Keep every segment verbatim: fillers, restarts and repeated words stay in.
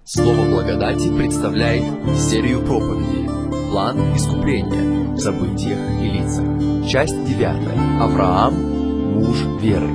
Слово благодати представляет серию проповедей «План искупления в событиях и лицах». Часть девятая. Авраам, муж веры.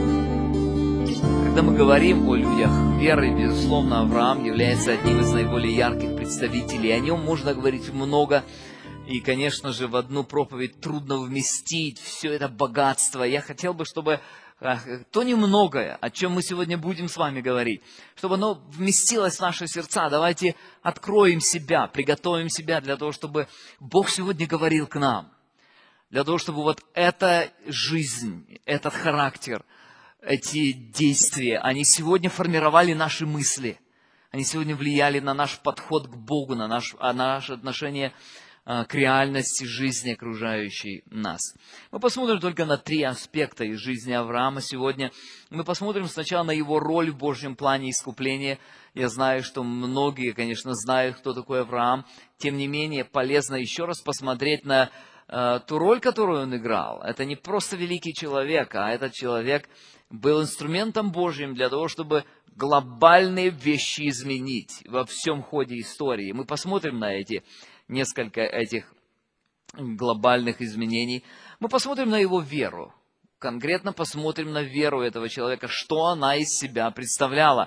Когда мы говорим о людях веры, безусловно, Авраам является одним из наиболее ярких представителей. О нем можно говорить много. И, конечно же, в одну проповедь трудно вместить все это богатство. Я хотел бы, чтобы то немногое, о чем мы сегодня будем с вами говорить, чтобы оно вместилось в наши сердца. Давайте откроем себя, приготовим себя для того, чтобы Бог сегодня говорил к нам. Для того, чтобы вот эта жизнь, этот характер, эти действия, они сегодня формировали наши мысли. Они сегодня влияли на наш подход к Богу, на, наш, на наше отношение к реальности жизни, окружающей нас. Мы посмотрим только на три аспекта из жизни Авраама сегодня. Мы посмотрим сначала на его роль в Божьем плане искупления. Я знаю, что многие, конечно, знают, кто такой Авраам. Тем не менее, полезно еще раз посмотреть на э, ту роль, которую он играл. Это не просто великий человек, а этот человек был инструментом Божьим для того, чтобы глобальные вещи изменить во всем ходе истории. Мы посмотрим на эти несколько этих глобальных изменений. Мы посмотрим на его веру. Конкретно посмотрим на веру этого человека, что она из себя представляла.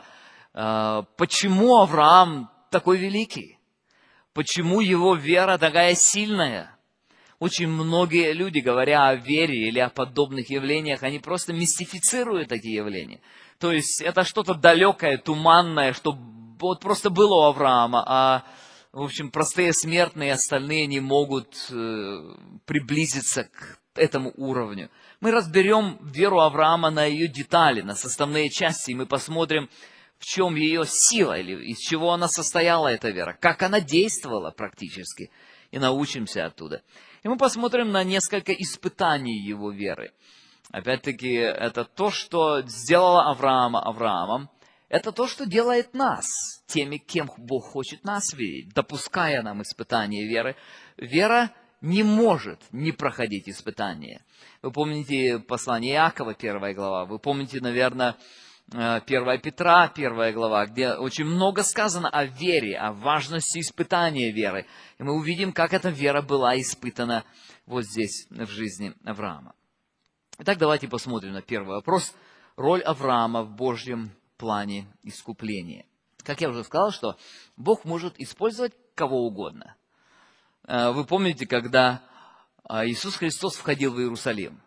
Почему Авраам такой великий? Почему его вера такая сильная? Очень многие люди, говоря о вере или о подобных явлениях, они просто мистифицируют такие явления. То есть это что-то далекое, туманное, что вот просто было у Авраама, а в общем, простые смертные остальные не могут э, приблизиться к этому уровню. Мы разберем веру Авраама на ее детали, на составные части, и мы посмотрим, в чем ее сила, или из чего она состояла, эта вера, как она действовала практически, и научимся оттуда. И мы посмотрим на несколько испытаний его веры. Опять-таки, это то, что сделало Авраама Авраамом. Это то, что делает нас теми, кем Бог хочет нас видеть, допуская нам испытания веры. Вера не может не проходить испытания. Вы помните послание Иакова, первая глава, вы помните, наверное, первая Петра, первая глава, где очень много сказано о вере, о важности испытания веры. И мы увидим, как эта вера была испытана вот здесь, в жизни Авраама. Итак, давайте посмотрим на первый вопрос. Роль Авраама в Божьем плане искупления. Как я уже сказал, что Бог может использовать кого угодно. Вы помните, когда Иисус Христос входил в Иерусалим,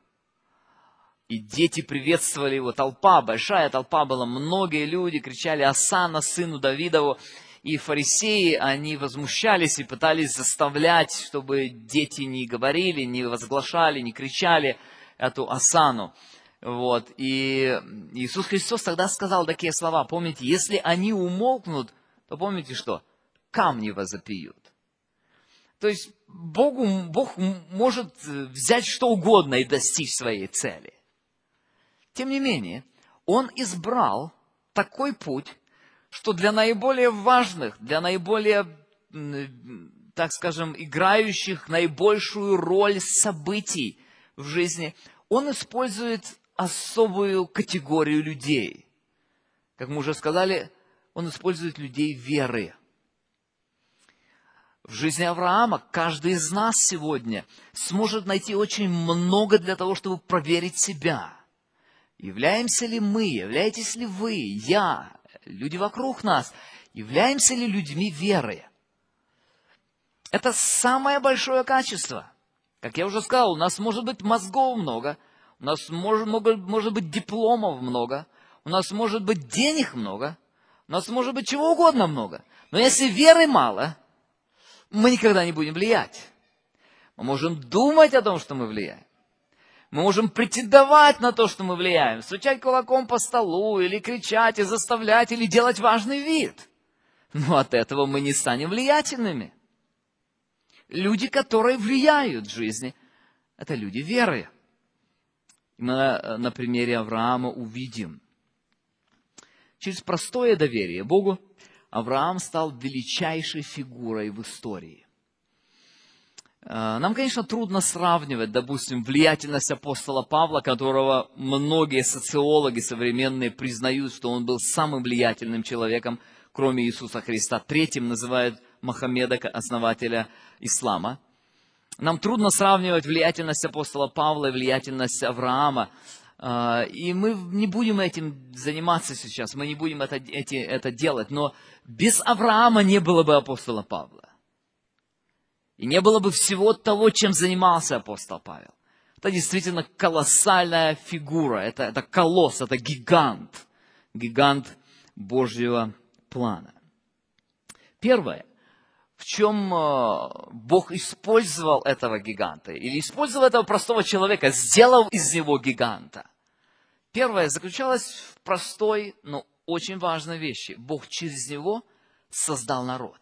и дети приветствовали его, толпа, большая толпа была, многие люди кричали «Осанна сыну Давидову», и фарисеи, они возмущались и пытались заставлять, чтобы дети не говорили, не возглашали, не кричали эту «Осанну». Вот. И Иисус Христос тогда сказал такие слова. Помните, если они умолкнут, то помните что? Камни возопьют. То есть Богу, Бог может взять что угодно и достичь своей цели. Тем не менее, Он избрал такой путь, что для наиболее важных, для наиболее, так скажем, играющих наибольшую роль событий в жизни, Он использует особую категорию людей. Как мы уже сказали, он использует людей веры. В жизни Авраама каждый из нас сегодня сможет найти очень много для того, чтобы проверить себя. Являемся ли мы, являетесь ли вы, я, люди вокруг нас, являемся ли людьми веры? Это самое большое качество. Как я уже сказал, у нас может быть мозгов много, у нас может, может быть дипломов много, у нас может быть денег много, у нас может быть чего угодно много. Но если веры мало, мы никогда не будем влиять. Мы можем думать о том, что мы влияем. Мы можем претендовать на то, что мы влияем, стучать кулаком по столу, или кричать, и заставлять, или делать важный вид. Но от этого мы не станем влиятельными. Люди, которые влияют в жизни, это люди веры. Мы на примере Авраама увидим. Через простое доверие Богу Авраам стал величайшей фигурой в истории. Нам, конечно, трудно сравнивать, допустим, влиятельность апостола Павла, которого многие социологи современные признают, что он был самым влиятельным человеком, кроме Иисуса Христа. Третьим называют Мохаммеда, основателя ислама. Нам трудно сравнивать влиятельность апостола Павла и влиятельность Авраама. И мы не будем этим заниматься сейчас, мы не будем это, эти, это делать. Но без Авраама не было бы апостола Павла. И не было бы всего того, чем занимался апостол Павел. Это действительно колоссальная фигура, это, это колосс, это гигант. Гигант Божьего плана. Первое, в чем Бог использовал этого гиганта, или использовал этого простого человека, сделал из него гиганта. Первое заключалось в простой, но очень важной вещи. Бог через него создал народ.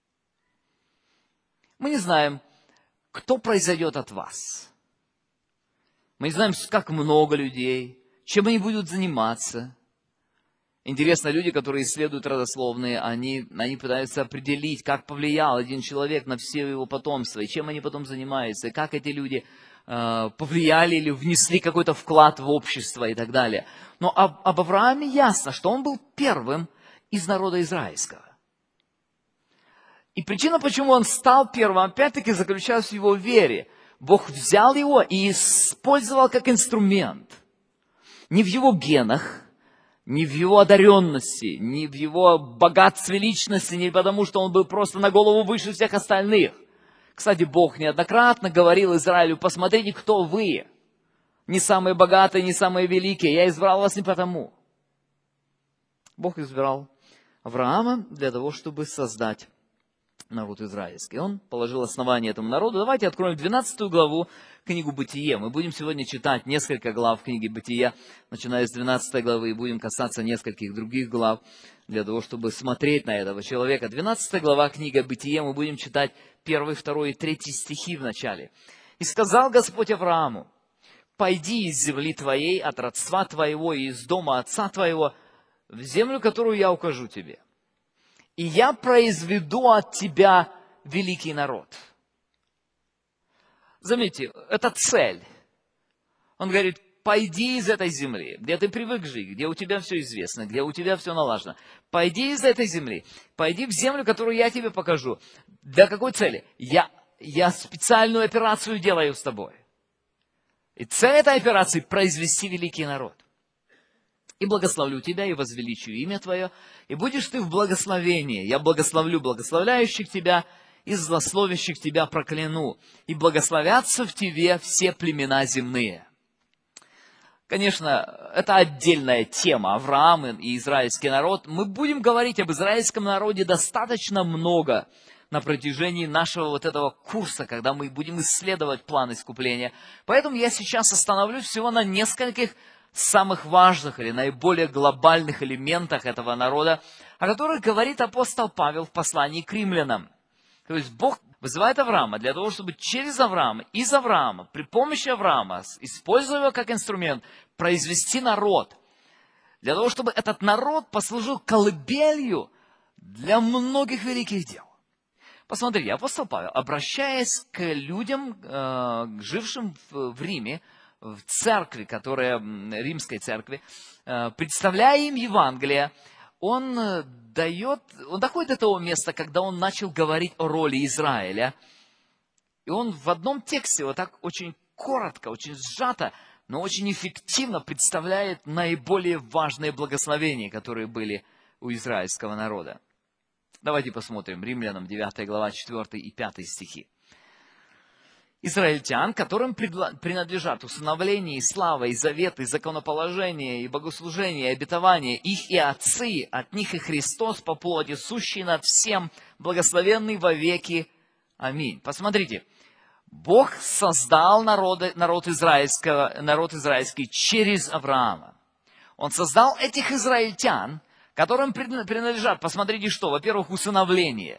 Мы не знаем, кто произойдет от вас. Мы не знаем, как много людей, чем они будут заниматься. Интересно, люди, которые исследуют родословные, они, они пытаются определить, как повлиял один человек на все его потомство, и чем они потом занимаются, и как эти люди э, повлияли или внесли какой-то вклад в общество и так далее. Но об, об Аврааме ясно, что он был первым из народа израильского. И причина, почему он стал первым, опять-таки, заключалась в его вере. Бог взял его и использовал как инструмент. Не в его генах, не в его одаренности, не в его богатстве личности, не потому, что он был просто на голову выше всех остальных. Кстати, Бог неоднократно говорил Израилю: посмотрите, кто вы. Не самые богатые, не самые великие. Я избрал вас не потому. Бог избрал Авраама для того, чтобы создать народ израильский. Он положил основание этому народу. Давайте откроем двенадцатую главу книгу Бытие. Мы будем сегодня читать несколько глав книги Бытия, начиная с двенадцатой главы, и будем касаться нескольких других глав, для того, чтобы смотреть на этого человека. двенадцатая глава книга Бытие, мы будем читать первый, второй и третий стихи в начале. «И сказал Господь Аврааму: пойди из земли твоей, от родства твоего и из дома отца твоего, в землю, которую я укажу тебе. И я произведу от тебя великий народ». Заметьте, это цель. Он говорит: пойди из этой земли, где ты привык жить, где у тебя все известно, где у тебя все налажено. Пойди из этой земли, пойди в землю, которую я тебе покажу. Для какой цели? Я, я специальную операцию делаю с тобой. И цель этой операции – произвести великий народ. И благословлю тебя, и возвеличу имя твое, и будешь ты в благословении. Я благословлю благословляющих тебя, и злословящих тебя прокляну. И благословятся в тебе все племена земные. Конечно, это отдельная тема. Авраам и израильский народ. Мы будем говорить об израильском народе достаточно много на протяжении нашего вот этого курса, когда мы будем исследовать план искупления. Поэтому я сейчас остановлюсь всего на нескольких самых важных или наиболее глобальных элементах этого народа, о которых говорит апостол Павел в послании к римлянам. То есть Бог вызывает Авраама для того, чтобы через Авраама, из Авраама, при помощи Авраама, используя его как инструмент, произвести народ. Для того, чтобы этот народ послужил колыбелью для многих великих дел. Посмотрите, апостол Павел, обращаясь к людям, э, жившим в, в Риме, в церкви, которая, римской церкви, э, представляя им Евангелие, он дает, он доходит до того места, когда он начал говорить о роли Израиля. И он в одном тексте вот так очень коротко, очень сжато, но очень эффективно представляет наиболее важные благословения, которые были у израильского народа. Давайте посмотрим. Римлянам девятая глава, четвёртый и пятый стихи. «Израильтян, которым принадлежат усыновление, и слава, и завет, и законоположение, и богослужение, и обетование, их и отцы, от них и Христос по плоти, сущий над всем, благословенный во веки. Аминь». Посмотрите, Бог создал народы, народ, израильского, народ израильский через Авраама. Он создал этих израильтян, которым принадлежат, посмотрите что, во-первых, усыновление.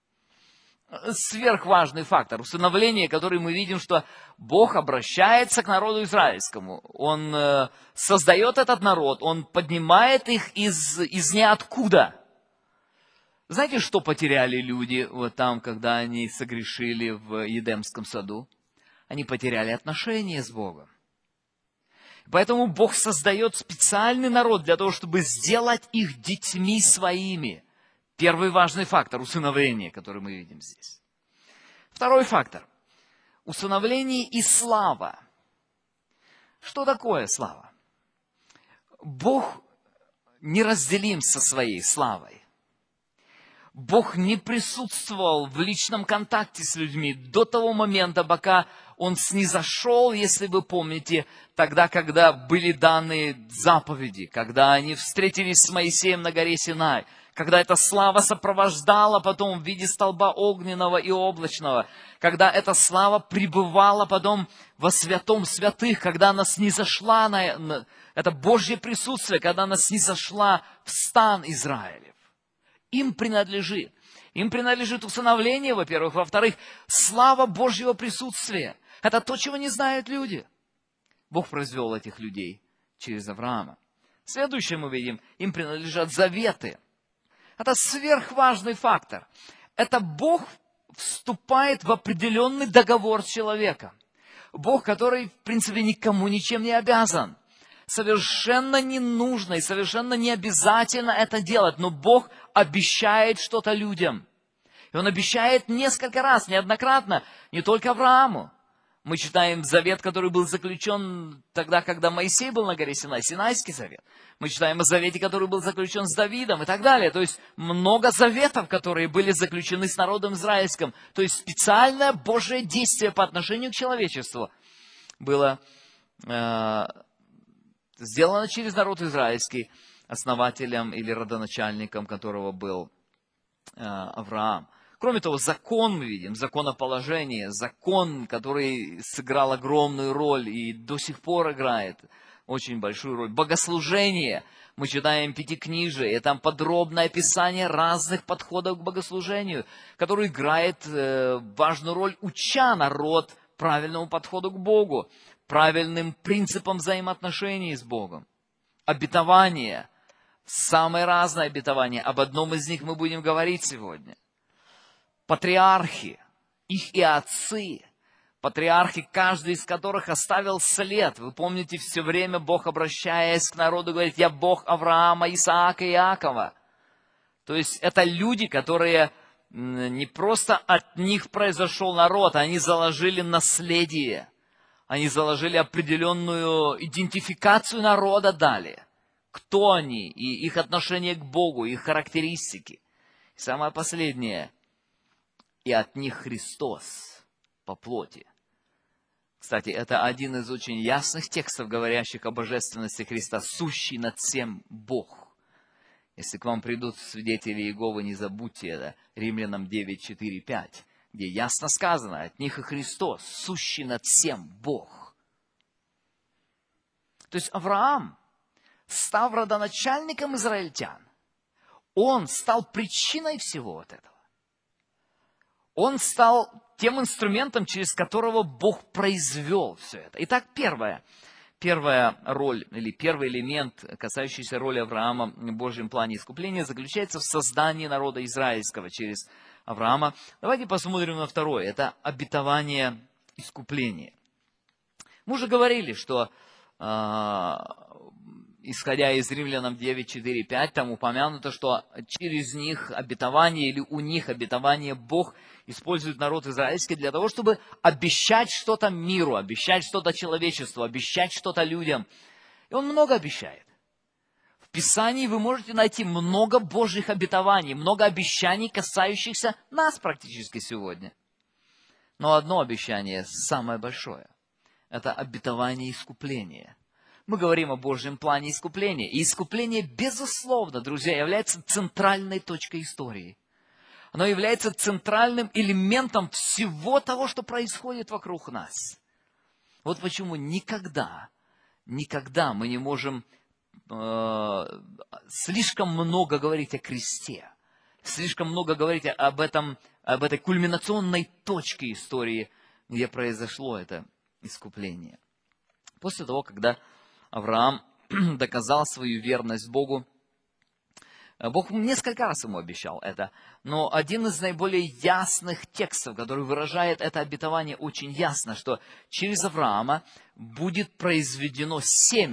Сверхважный фактор. Усыновление, который мы видим, что Бог обращается к народу израильскому. Он э, создает этот народ, Он поднимает их из, из ниоткуда. Знаете, что потеряли люди вот там, когда они согрешили в Едемском саду? Они потеряли отношения с Богом. Поэтому Бог создает специальный народ для того, чтобы сделать их детьми своими, Первый важный фактор – усыновление, который мы видим здесь. Второй фактор – усыновление и слава. Что такое слава? Бог неразделим со своей славой. Бог не присутствовал в личном контакте с людьми до того момента, пока Он снизошел, если вы помните, тогда, когда были даны заповеди, когда они встретились с Моисеем на горе Синай, когда эта слава сопровождала потом в виде столба огненного и облачного, когда эта слава пребывала потом во святом святых, когда она снизошла на, на это Божье присутствие, когда она снизошла в стан Израилев. Им принадлежит. Им принадлежит усыновление, во-первых. Во-вторых, слава Божьего присутствия. Это то, чего не знают люди. Бог произвел этих людей через Авраама. Следующее мы видим, им принадлежат заветы. Это сверхважный фактор. Это Бог вступает в определенный договор с человеком. Бог, который, в принципе, никому ничем не обязан. Совершенно не нужно и совершенно не обязательно это делать, но Бог обещает что-то людям. И Он обещает несколько раз, неоднократно, не только Аврааму. Мы читаем завет, который был заключен тогда, когда Моисей был на горе Синай, Синайский завет. Мы читаем о завете, который был заключен с Давидом и так далее. То есть много заветов, которые были заключены с народом израильским. То есть специальное Божие действие по отношению к человечеству было э, сделано через народ израильский, основателем или родоначальником которого был э, Авраам. Кроме того, закон мы видим, законоположение, закон, который сыграл огромную роль и до сих пор играет очень большую роль. Богослужение, мы читаем Пятикнижие, и там подробное описание разных подходов к богослужению, который играет э, важную роль, уча народ правильному подходу к Богу, правильным принципам взаимоотношений с Богом. Обетование, самые разные обетования, об одном из них мы будем говорить сегодня. Патриархи, их и отцы, патриархи, каждый из которых оставил след. Вы помните, все время Бог, обращаясь к народу, говорит: «Я Бог Авраама, Исаака и Иакова». То есть это люди, которые не просто от них произошел народ, они заложили наследие, они заложили определенную идентификацию народа дали. Кто они и их отношение к Богу, их характеристики. И самое последнее. И от них Христос по плоти. Кстати, это один из очень ясных текстов, говорящих о божественности Христа, сущий над всем Бог. Если к вам придут свидетели Иеговы, не забудьте это, Римлянам девять, четыре, пять, где ясно сказано: от них и Христос, сущий над всем Бог. То есть Авраам, став родоначальником израильтян, он стал причиной всего вот этого. Он стал тем инструментом, через которого Бог произвел все это. Итак, первое, первая роль, или первый элемент, касающийся роли Авраама в Божьем плане искупления, заключается в создании народа израильского через Авраама. Давайте посмотрим на второе. Это обетование искупления. Мы уже говорили, что, э, исходя из Римлянам девять, четыре, пять, там упомянуто, что через них обетование, или у них обетование Бог использует народ израильский для того, чтобы обещать что-то миру, обещать что-то человечеству, обещать что-то людям. И Он много обещает. В Писании вы можете найти много Божьих обетований, много обещаний, касающихся нас практически сегодня. Но одно обещание, самое большое, это обетование искупления. Мы говорим о Божьем плане искупления. И искупление, безусловно, друзья, является центральной точкой истории. Оно является центральным элементом всего того, что происходит вокруг нас. Вот почему никогда, никогда мы не можем э, слишком много говорить о кресте, слишком много говорить об этом, об этой кульминационной точке истории, где произошло это искупление. После того, когда Авраам доказал свою верность Богу, Бог несколько раз ему обещал это, но один из наиболее ясных текстов, который выражает это обетование очень ясно, что через Авраама будет произведено семя,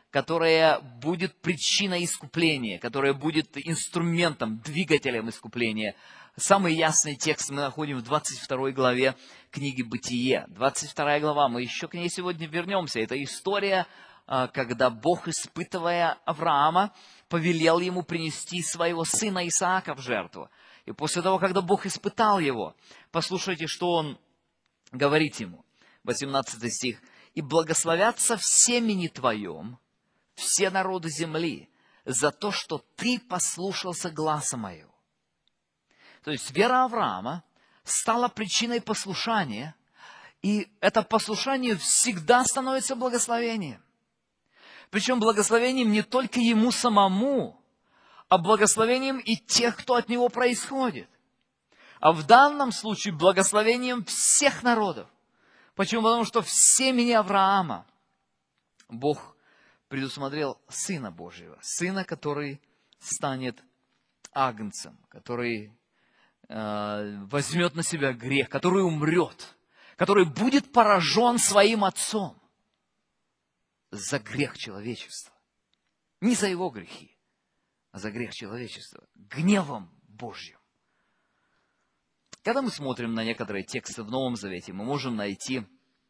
которая будет причиной искупления, которая будет инструментом, двигателем искупления. Самый ясный текст мы находим в двадцать второй главе книги «Бытие». двадцать вторая глава, мы еще к ней сегодня вернемся. Это история, когда Бог, испытывая Авраама, повелел ему принести своего сына Исаака в жертву. И после того, когда Бог испытал его, послушайте, что он говорит ему. восемнадцатый стих. «И благословятся в семени твоем все народы земли за то, что ты послушался гласа моего». То есть вера Авраама стала причиной послушания, и это послушание всегда становится благословением. Причем благословением не только ему самому, а благословением и тех, кто от него происходит. А в данном случае благословением всех народов. Почему? Потому что в семени Авраама Бог предусмотрел Сына Божьего. Сына, который станет агнцем, который э, возьмет на себя грех, который умрет, который будет поражен своим Отцом за грех человечества. Не за его грехи, а за грех человечества. Гневом Божьим. Когда мы смотрим на некоторые тексты в Новом Завете, мы можем найти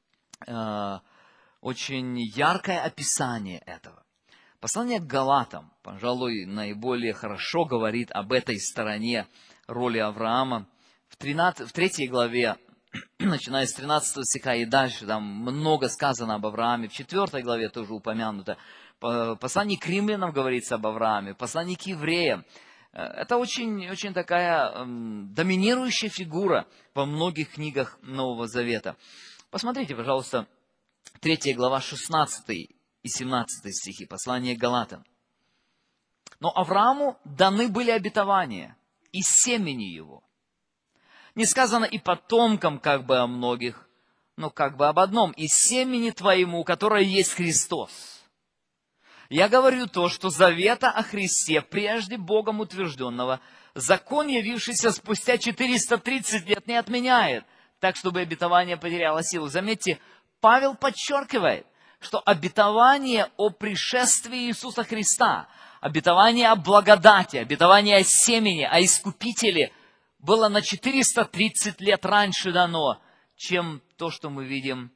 э, очень яркое описание этого. Послание к Галатам, пожалуй, наиболее хорошо говорит об этой стороне роли Авраама. В, тринадцатой, в третьей главе, начиная с тринадцатого стиха и дальше, там много сказано об Аврааме. В четвёртой главе тоже упомянуто. В послании к римлянам говорится об Аврааме. В послании к евреям. Это очень, очень такая эм, доминирующая фигура во многих книгах Нового Завета. Посмотрите, пожалуйста, третья глава, шестнадцатый и семнадцатый стихи, послание к Галатам. «Но Аврааму даны были обетования, и семени его. Не сказано и потомкам как бы о многих, но как бы об одном, и семени твоему, которое есть Христос». Я говорю то, что завета о Христе, прежде Богом утвержденного, закон, явившийся спустя четыреста тридцать лет, не отменяет, так, чтобы обетование потеряло силу. Заметьте, Павел подчеркивает, что обетование о пришествии Иисуса Христа, обетование о благодати, обетование о семени, о искупителе было на четыреста тридцать лет раньше дано, чем то, что мы видим,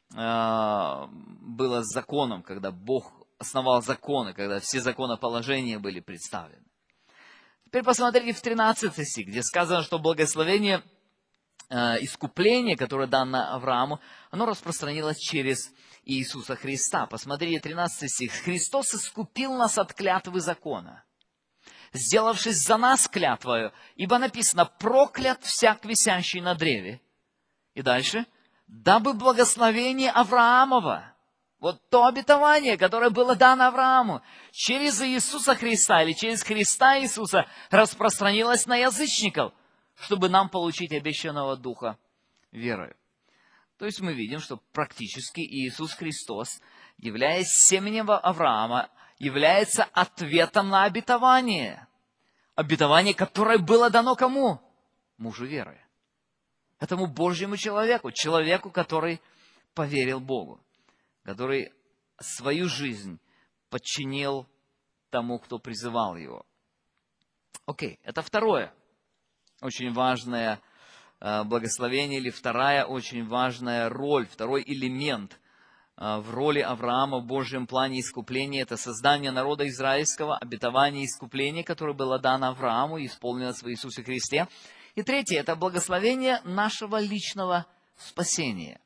было с законом, когда Бог основал законы, когда все законоположения были представлены. Теперь посмотрите в тринадцатый стих, где сказано, что благословение э, искупления, которое дано Аврааму, оно распространилось через Иисуса Христа. Посмотрите тринадцатый стих. «Христос искупил нас от клятвы закона, сделавшись за нас клятвою, ибо написано, проклят всяк висящий на древе». И дальше. «Дабы благословение Авраамова». Вот то обетование, которое было дано Аврааму, через Иисуса Христа или через Христа Иисуса распространилось на язычников, чтобы нам получить обещанного Духа верою. То есть мы видим, что практически Иисус Христос, являясь семенем Авраама, является ответом на обетование. Обетование, которое было дано кому? Мужу веры. Этому Божьему человеку, человеку, который поверил Богу, который свою жизнь подчинил тому, кто призывал его. Окей, это второе очень важное благословение, или вторая очень важная роль, второй элемент в роли Авраама в Божьем плане искупления. Это создание народа израильского, обетование искупления, которое было дано Аврааму и исполнилось в Иисусе Христе. И третье, это благословение нашего личного спасения.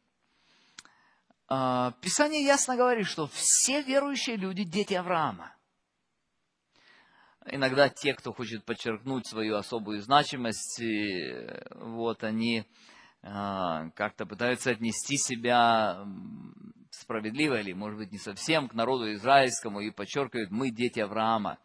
Писание ясно говорит, что все верующие люди – дети Авраама. Иногда те, кто хочет подчеркнуть свою особую значимость, вот они как-то пытаются отнести себя справедливо или, может быть, не совсем к народу израильскому и подчеркивают: мы дети Авраама.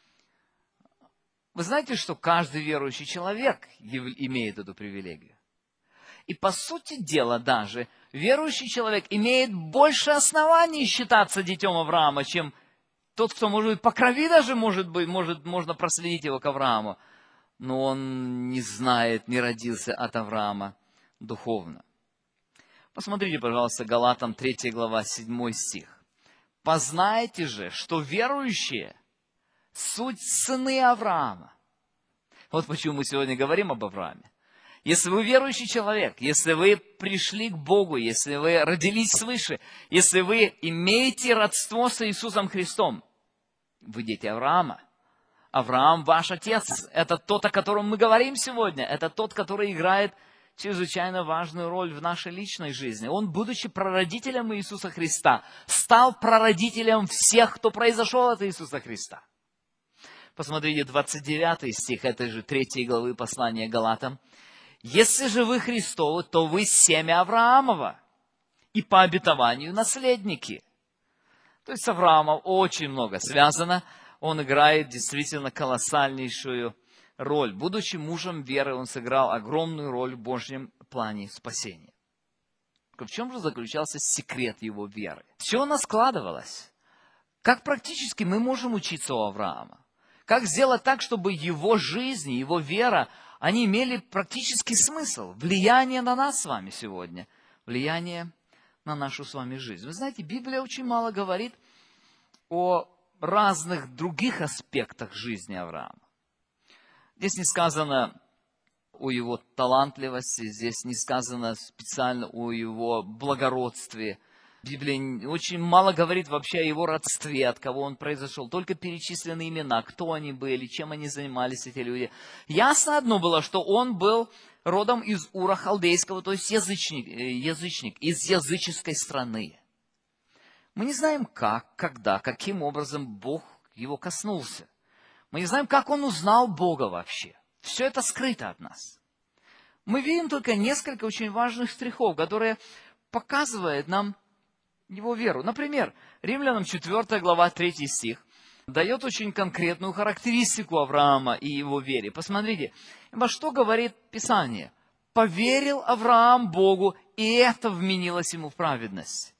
Вы знаете, что каждый верующий человек имеет эту привилегию? И по сути дела даже верующий человек имеет больше оснований считаться детем Авраама, чем тот, кто, может быть, по крови даже, может быть, может, можно проследить его к Аврааму, но он не знает, не родился от Авраама духовно. Посмотрите, пожалуйста, Галатам третья глава, седьмой стих. Познайте же, что верующие – суть сыны Авраама. Вот почему мы сегодня говорим об Аврааме. Если вы верующий человек, если вы пришли к Богу, если вы родились свыше, если вы имеете родство с Иисусом Христом, вы дети Авраама. Авраам ваш отец. Это тот, о котором мы говорим сегодня. Это тот, который играет чрезвычайно важную роль в нашей личной жизни. Он, будучи прародителем Иисуса Христа, стал прародителем всех, кто произошел от Иисуса Христа. Посмотрите, двадцать девятый стих этой же третьей главы послания Галатам. «Если же вы Христовы, то вы семя Авраамова, и по обетованию наследники». То есть с Авраамом очень много связано. Он играет действительно колоссальнейшую роль. Будучи мужем веры, он сыграл огромную роль в Божьем плане спасения. В чем же заключался секрет его веры? Все оно складывалось. Как практически мы можем учиться у Авраама? Как сделать так, чтобы его жизнь, его вера, они имели практический смысл, влияние на нас с вами сегодня, влияние на нашу с вами жизнь. Вы знаете, Библия очень мало говорит о разных других аспектах жизни Авраама. Здесь не сказано о его талантливости, здесь не сказано специально о его благородстве. Библия очень мало говорит вообще о его родстве, от кого он произошел. Только перечислены имена, кто они были, чем они занимались, эти люди. Ясно одно было, что он был родом из Ура Халдейского, то есть язычник, язычник из языческой страны. Мы не знаем как, когда, каким образом Бог его коснулся. Мы не знаем, как он узнал Бога вообще. Все это скрыто от нас. Мы видим только несколько очень важных штрихов, которые показывают нам его веру. Например, Римлянам четвёртая глава, третий стих дает очень конкретную характеристику Авраама и его вере. Посмотрите, во что говорит Писание. «Поверил Авраам Богу, и это вменилось ему в праведность».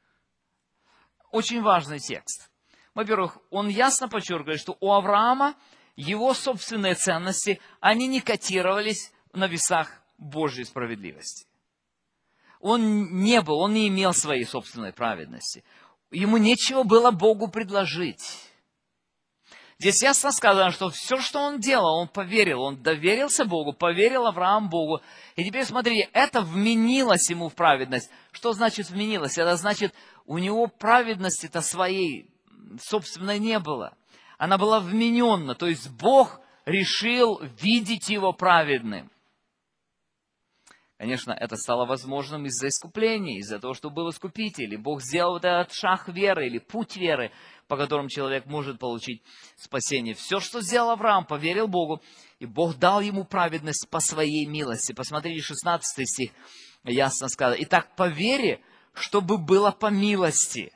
Очень важный текст. Во-первых, он ясно подчеркивает, что у Авраама его собственные ценности, они не котировались на весах Божьей справедливости. Он не был, он не имел своей собственной праведности. Ему нечего было Богу предложить. Здесь ясно сказано, что все, что он делал, он поверил, он доверился Богу, поверил Авраам Богу. И теперь смотрите, это вменилось ему в праведность. Что значит вменилось? Это значит, у него праведности-то своей собственной не было. Она была вмененна, то есть Бог решил видеть его праведным. Конечно, это стало возможным из-за искупления, из-за того, что был искупитель. И Бог сделал вот этот шаг веры или путь веры, по которому человек может получить спасение. Все, что сделал Авраам, поверил Богу, и Бог дал ему праведность по своей милости. Посмотрите, шестнадцатый стих, ясно сказано. «Итак, по вере, чтобы было по милости».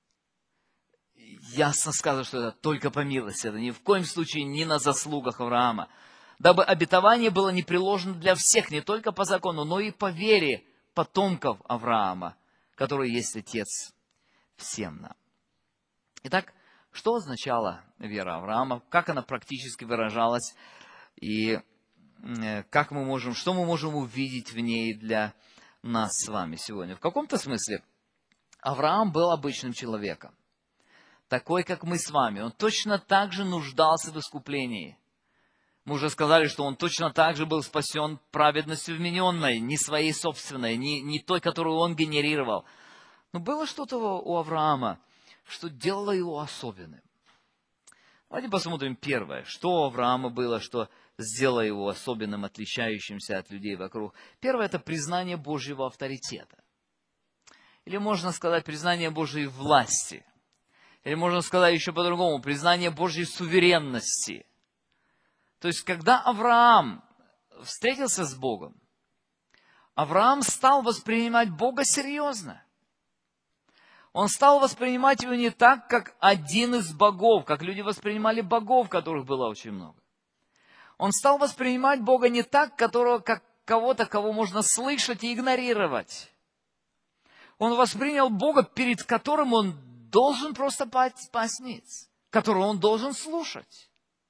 Ясно сказано, что это только по милости. Это ни в коем случае не на заслугах Авраама. Дабы обетование было не приложено для всех, не только по закону, но и по вере потомков Авраама, который есть Отец всем нам. Итак, что означала вера Авраама, как она практически выражалась, и как мы можем, что мы можем увидеть в ней для нас с вами сегодня. В каком-то смысле Авраам был обычным человеком, такой, как мы с вами. Он точно так же нуждался в искуплении. Мы уже сказали, что он точно так же был спасен праведностью вмененной, не своей собственной, не, не той, которую он генерировал. Но было что-то у Авраама, что делало его особенным. Давайте посмотрим первое, что у Авраама было, что сделало его особенным, отличающимся от людей вокруг. Первое – это признание Божьего авторитета. Или можно сказать, признание Божьей власти. Или можно сказать еще по-другому, признание Божьей суверенности. То есть, когда Авраам встретился с Богом, Авраам стал воспринимать Бога серьезно. Он стал воспринимать его не так, как один из богов, как люди воспринимали богов, которых было очень много. Он стал воспринимать Бога не так, которого, как кого-то, кого можно слышать и игнорировать. Он воспринял Бога, перед которым он должен просто пасть ниц, которого он должен слушать.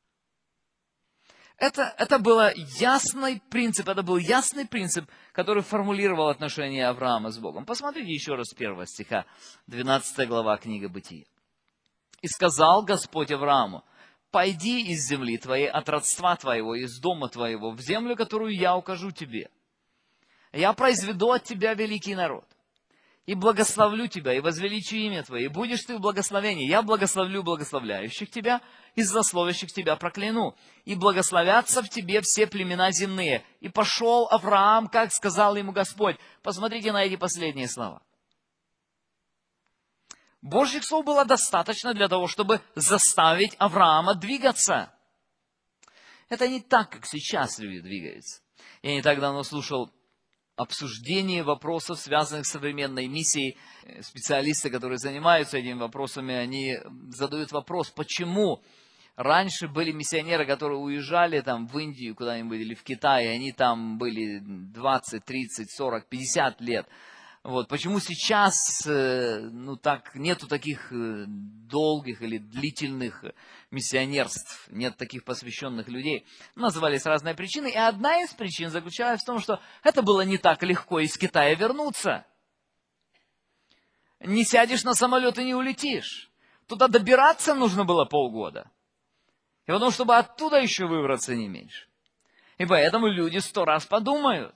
Это, это был ясный принцип, это был ясный принцип, который формулировал отношения Авраама с Богом. Посмотрите еще раз с первого стиха, двенадцатая глава книги Бытия. И сказал Господь Аврааму: пойди из земли твоей, от родства твоего, из дома твоего, в землю, которую я укажу тебе. Я произведу от тебя великий народ, и благословлю тебя, и возвеличу имя твое, и будешь ты в благословении. Я благословлю благословляющих тебя, и злословящих тебя прокляну. И благословятся в тебе все племена земные. И пошел Авраам, как сказал ему Господь. Посмотрите на эти последние слова. Божьих слов было достаточно для того, чтобы заставить Авраама двигаться. Это не так, как сейчас люди двигаются. Я не так давно слушал обсуждение вопросов, связанных с современной миссией. Специалисты, которые занимаются этими вопросами, они задают вопрос, почему раньше были миссионеры, которые уезжали там в Индию куда-нибудь или в Китай, и они там были двадцать, тридцать, сорок, пятьдесят лет. Вот. Почему сейчас ну, так, нету таких долгих или длительных миссионерств, нет таких посвященных людей? Назывались разные причины, и одна из причин заключалась в том, что это было не так легко из Китая вернуться. Не сядешь на самолет и не улетишь. Туда добираться нужно было полгода. И потом, чтобы оттуда еще выбраться не меньше. И поэтому люди сто раз подумают.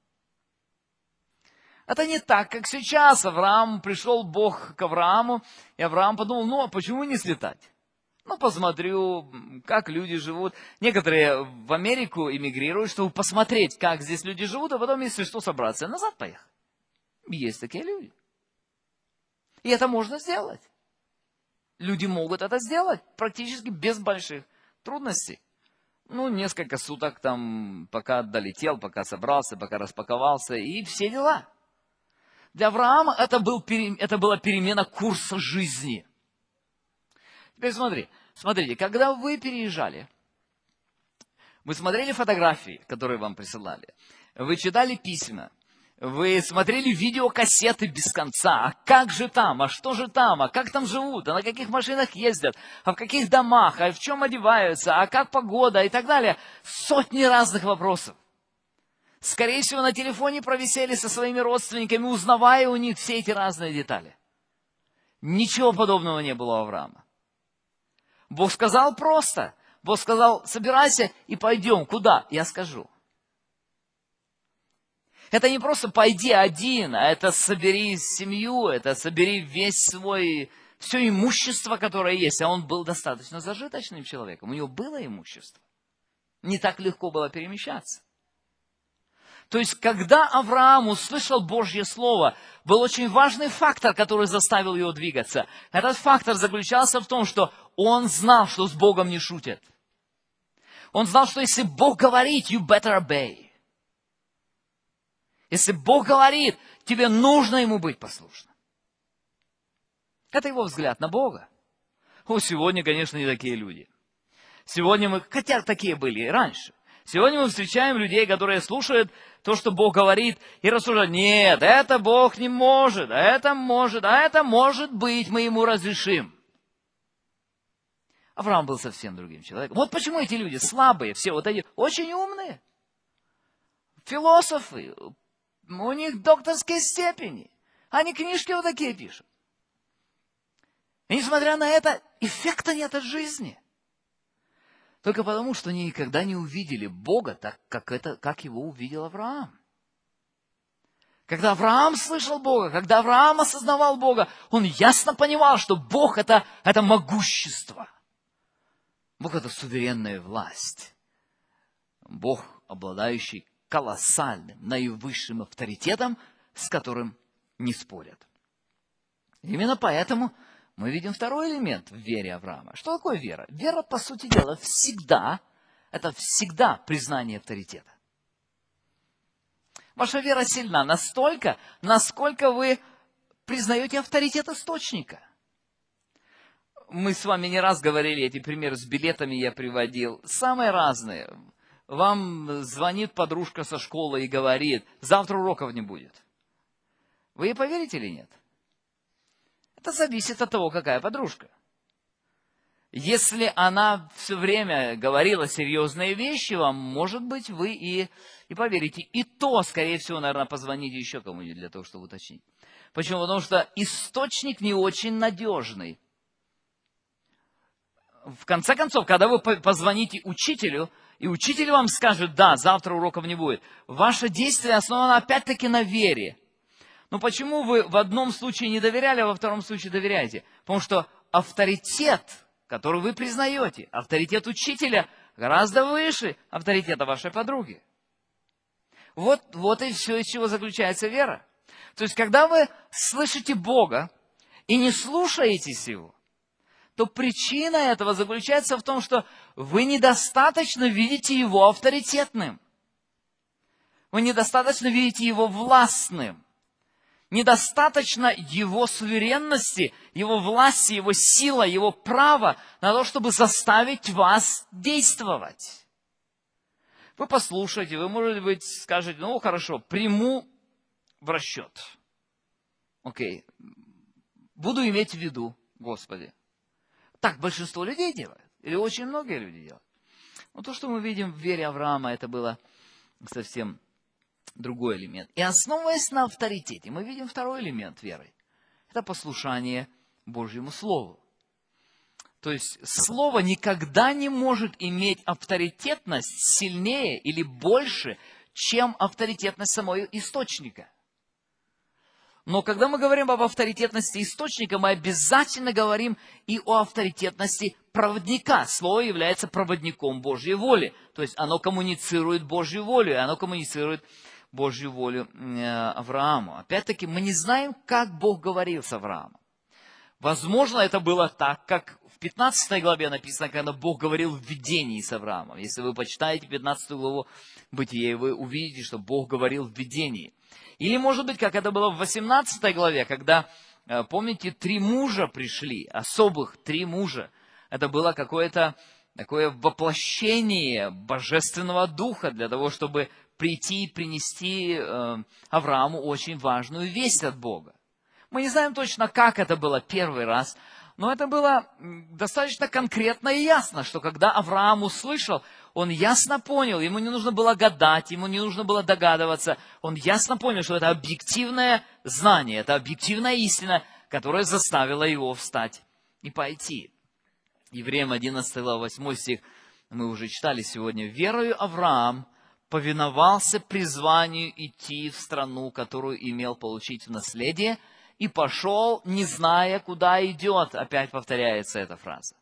Это не так, как сейчас. Авраам, пришел Бог к Аврааму, и Авраам подумал, ну, а почему не слетать? Ну, посмотрю, как люди живут. Некоторые в Америку эмигрируют, чтобы посмотреть, как здесь люди живут, а потом, если что, собраться и назад поехать. Есть такие люди. И это можно сделать. Люди могут это сделать практически без больших трудностей. Ну, несколько суток там, пока долетел, пока собрался, пока распаковался, и все дела. Для Авраама это, был, это была перемена курса жизни. Теперь смотри, смотрите, когда вы переезжали, вы смотрели фотографии, которые вам присылали, вы читали письма, вы смотрели видеокассеты без конца, а как же там, а что же там, а как там живут, а на каких машинах ездят, а в каких домах, а в чем одеваются, а как погода и так далее. Сотни разных вопросов. Скорее всего, на телефоне провисели со своими родственниками, узнавая у них все эти разные детали. Ничего подобного не было у Авраама. Бог сказал просто. Бог сказал, собирайся и пойдем. Куда? Я скажу. Это не просто пойди один, а это собери семью, это собери весь свой, все имущество, которое есть. А он был достаточно зажиточным человеком. У него было имущество. Не так легко было перемещаться. То есть, когда Авраам услышал Божье Слово, был очень важный фактор, который заставил его двигаться. Этот фактор заключался в том, что он знал, что с Богом не шутят. Он знал, что если Бог говорит, you better obey. Если Бог говорит, тебе нужно Ему быть послушным. Это его взгляд на Бога. О, сегодня, конечно, не такие люди. Сегодня мы, хотя такие были и раньше. Сегодня мы встречаем людей, которые слушают то, что Бог говорит, и рассуждают, нет, это Бог не может, а это может, а это может быть, мы Ему разрешим. Авраам был совсем другим человеком. Вот почему эти люди слабые, все вот эти, очень умные. Философы, у них докторские степени, они книжки вот такие пишут. И несмотря на это, эффекта нет от жизни. Только потому, что они никогда не увидели Бога так, как, это, как его увидел Авраам. Когда Авраам слышал Бога, когда Авраам осознавал Бога, он ясно понимал, что Бог это, это могущество. Бог это суверенная власть. Бог, обладающий колоссальным, наивысшим авторитетом, с которым не спорят. Именно поэтому мы видим второй элемент в вере Авраама. Что такое вера? Вера, по сути дела, всегда, это всегда признание авторитета. Ваша вера сильна настолько, насколько вы признаете авторитет источника. Мы с вами не раз говорили, эти примеры с билетами я приводил, самые разные. Вам звонит подружка со школы и говорит, завтра уроков не будет. Вы ей поверите или нет? Это зависит от того, какая подружка. Если она все время говорила серьезные вещи вам, может быть, вы и, и поверите. И то, скорее всего, наверное, позвоните еще кому-нибудь для того, чтобы уточнить. Почему? Потому что источник не очень надежный. в конце концов, когда вы позвоните учителю, и учитель вам скажет, да, завтра уроков не будет, ваше действие основано опять-таки на вере. Но почему вы в одном случае не доверяли, а во втором случае доверяете? Потому что авторитет, который вы признаете, авторитет учителя гораздо выше авторитета вашей подруги. Вот, вот и все, из чего заключается вера. То есть, когда вы слышите Бога и не слушаетесь Его, то причина этого заключается в том, что вы недостаточно видите Его авторитетным. Вы недостаточно видите Его властным. Недостаточно Его суверенности, Его власти, Его сила, Его права на то, чтобы заставить вас действовать. Вы послушаете, вы, может быть, скажете, ну, хорошо, приму в расчет. Окей. Буду иметь в виду, Господи. Так большинство людей делает. Или очень многие люди делают. Но то, что мы видим в вере Авраама, это было совсем другой элемент. И основываясь на авторитете, мы видим второй элемент веры. Это послушание Божьему Слову. То есть Слово никогда не может иметь авторитетность сильнее или больше, чем авторитетность самого источника. Но когда мы говорим об авторитетности источника, мы обязательно говорим и о авторитетности проводника. Слово является проводником Божьей воли. То есть оно коммуницирует Божью волю, и оно коммуницирует Божью волю Аврааму. Опять-таки, мы не знаем, как Бог говорил с Авраамом. Возможно, это было так, как в пятнадцатой главе написано, когда Бог говорил в видении с Авраамом. Если вы почитаете пятнадцатую главу Бытия, вы увидите, что Бог говорил в видении. Или, может быть, как это было в восемнадцатой главе, когда, помните, три мужа пришли, особых три мужа. Это было какое-то такое воплощение Божественного Духа для того, чтобы прийти и принести э, Аврааму очень важную весть от Бога. Мы не знаем точно, как это было первый раз, но это было достаточно конкретно и ясно, что когда Авраам услышал, он ясно понял, ему не нужно было гадать, ему не нужно было догадываться, он ясно понял, что это объективное знание, это объективная истина, которая заставила его встать и пойти. Евреям одиннадцатая глава, восьмой стих, мы уже читали сегодня. «Верою Авраам повиновался призванию идти в страну, которую имел получить в наследие, и пошел, не зная, куда идет». Опять повторяется эта фраза.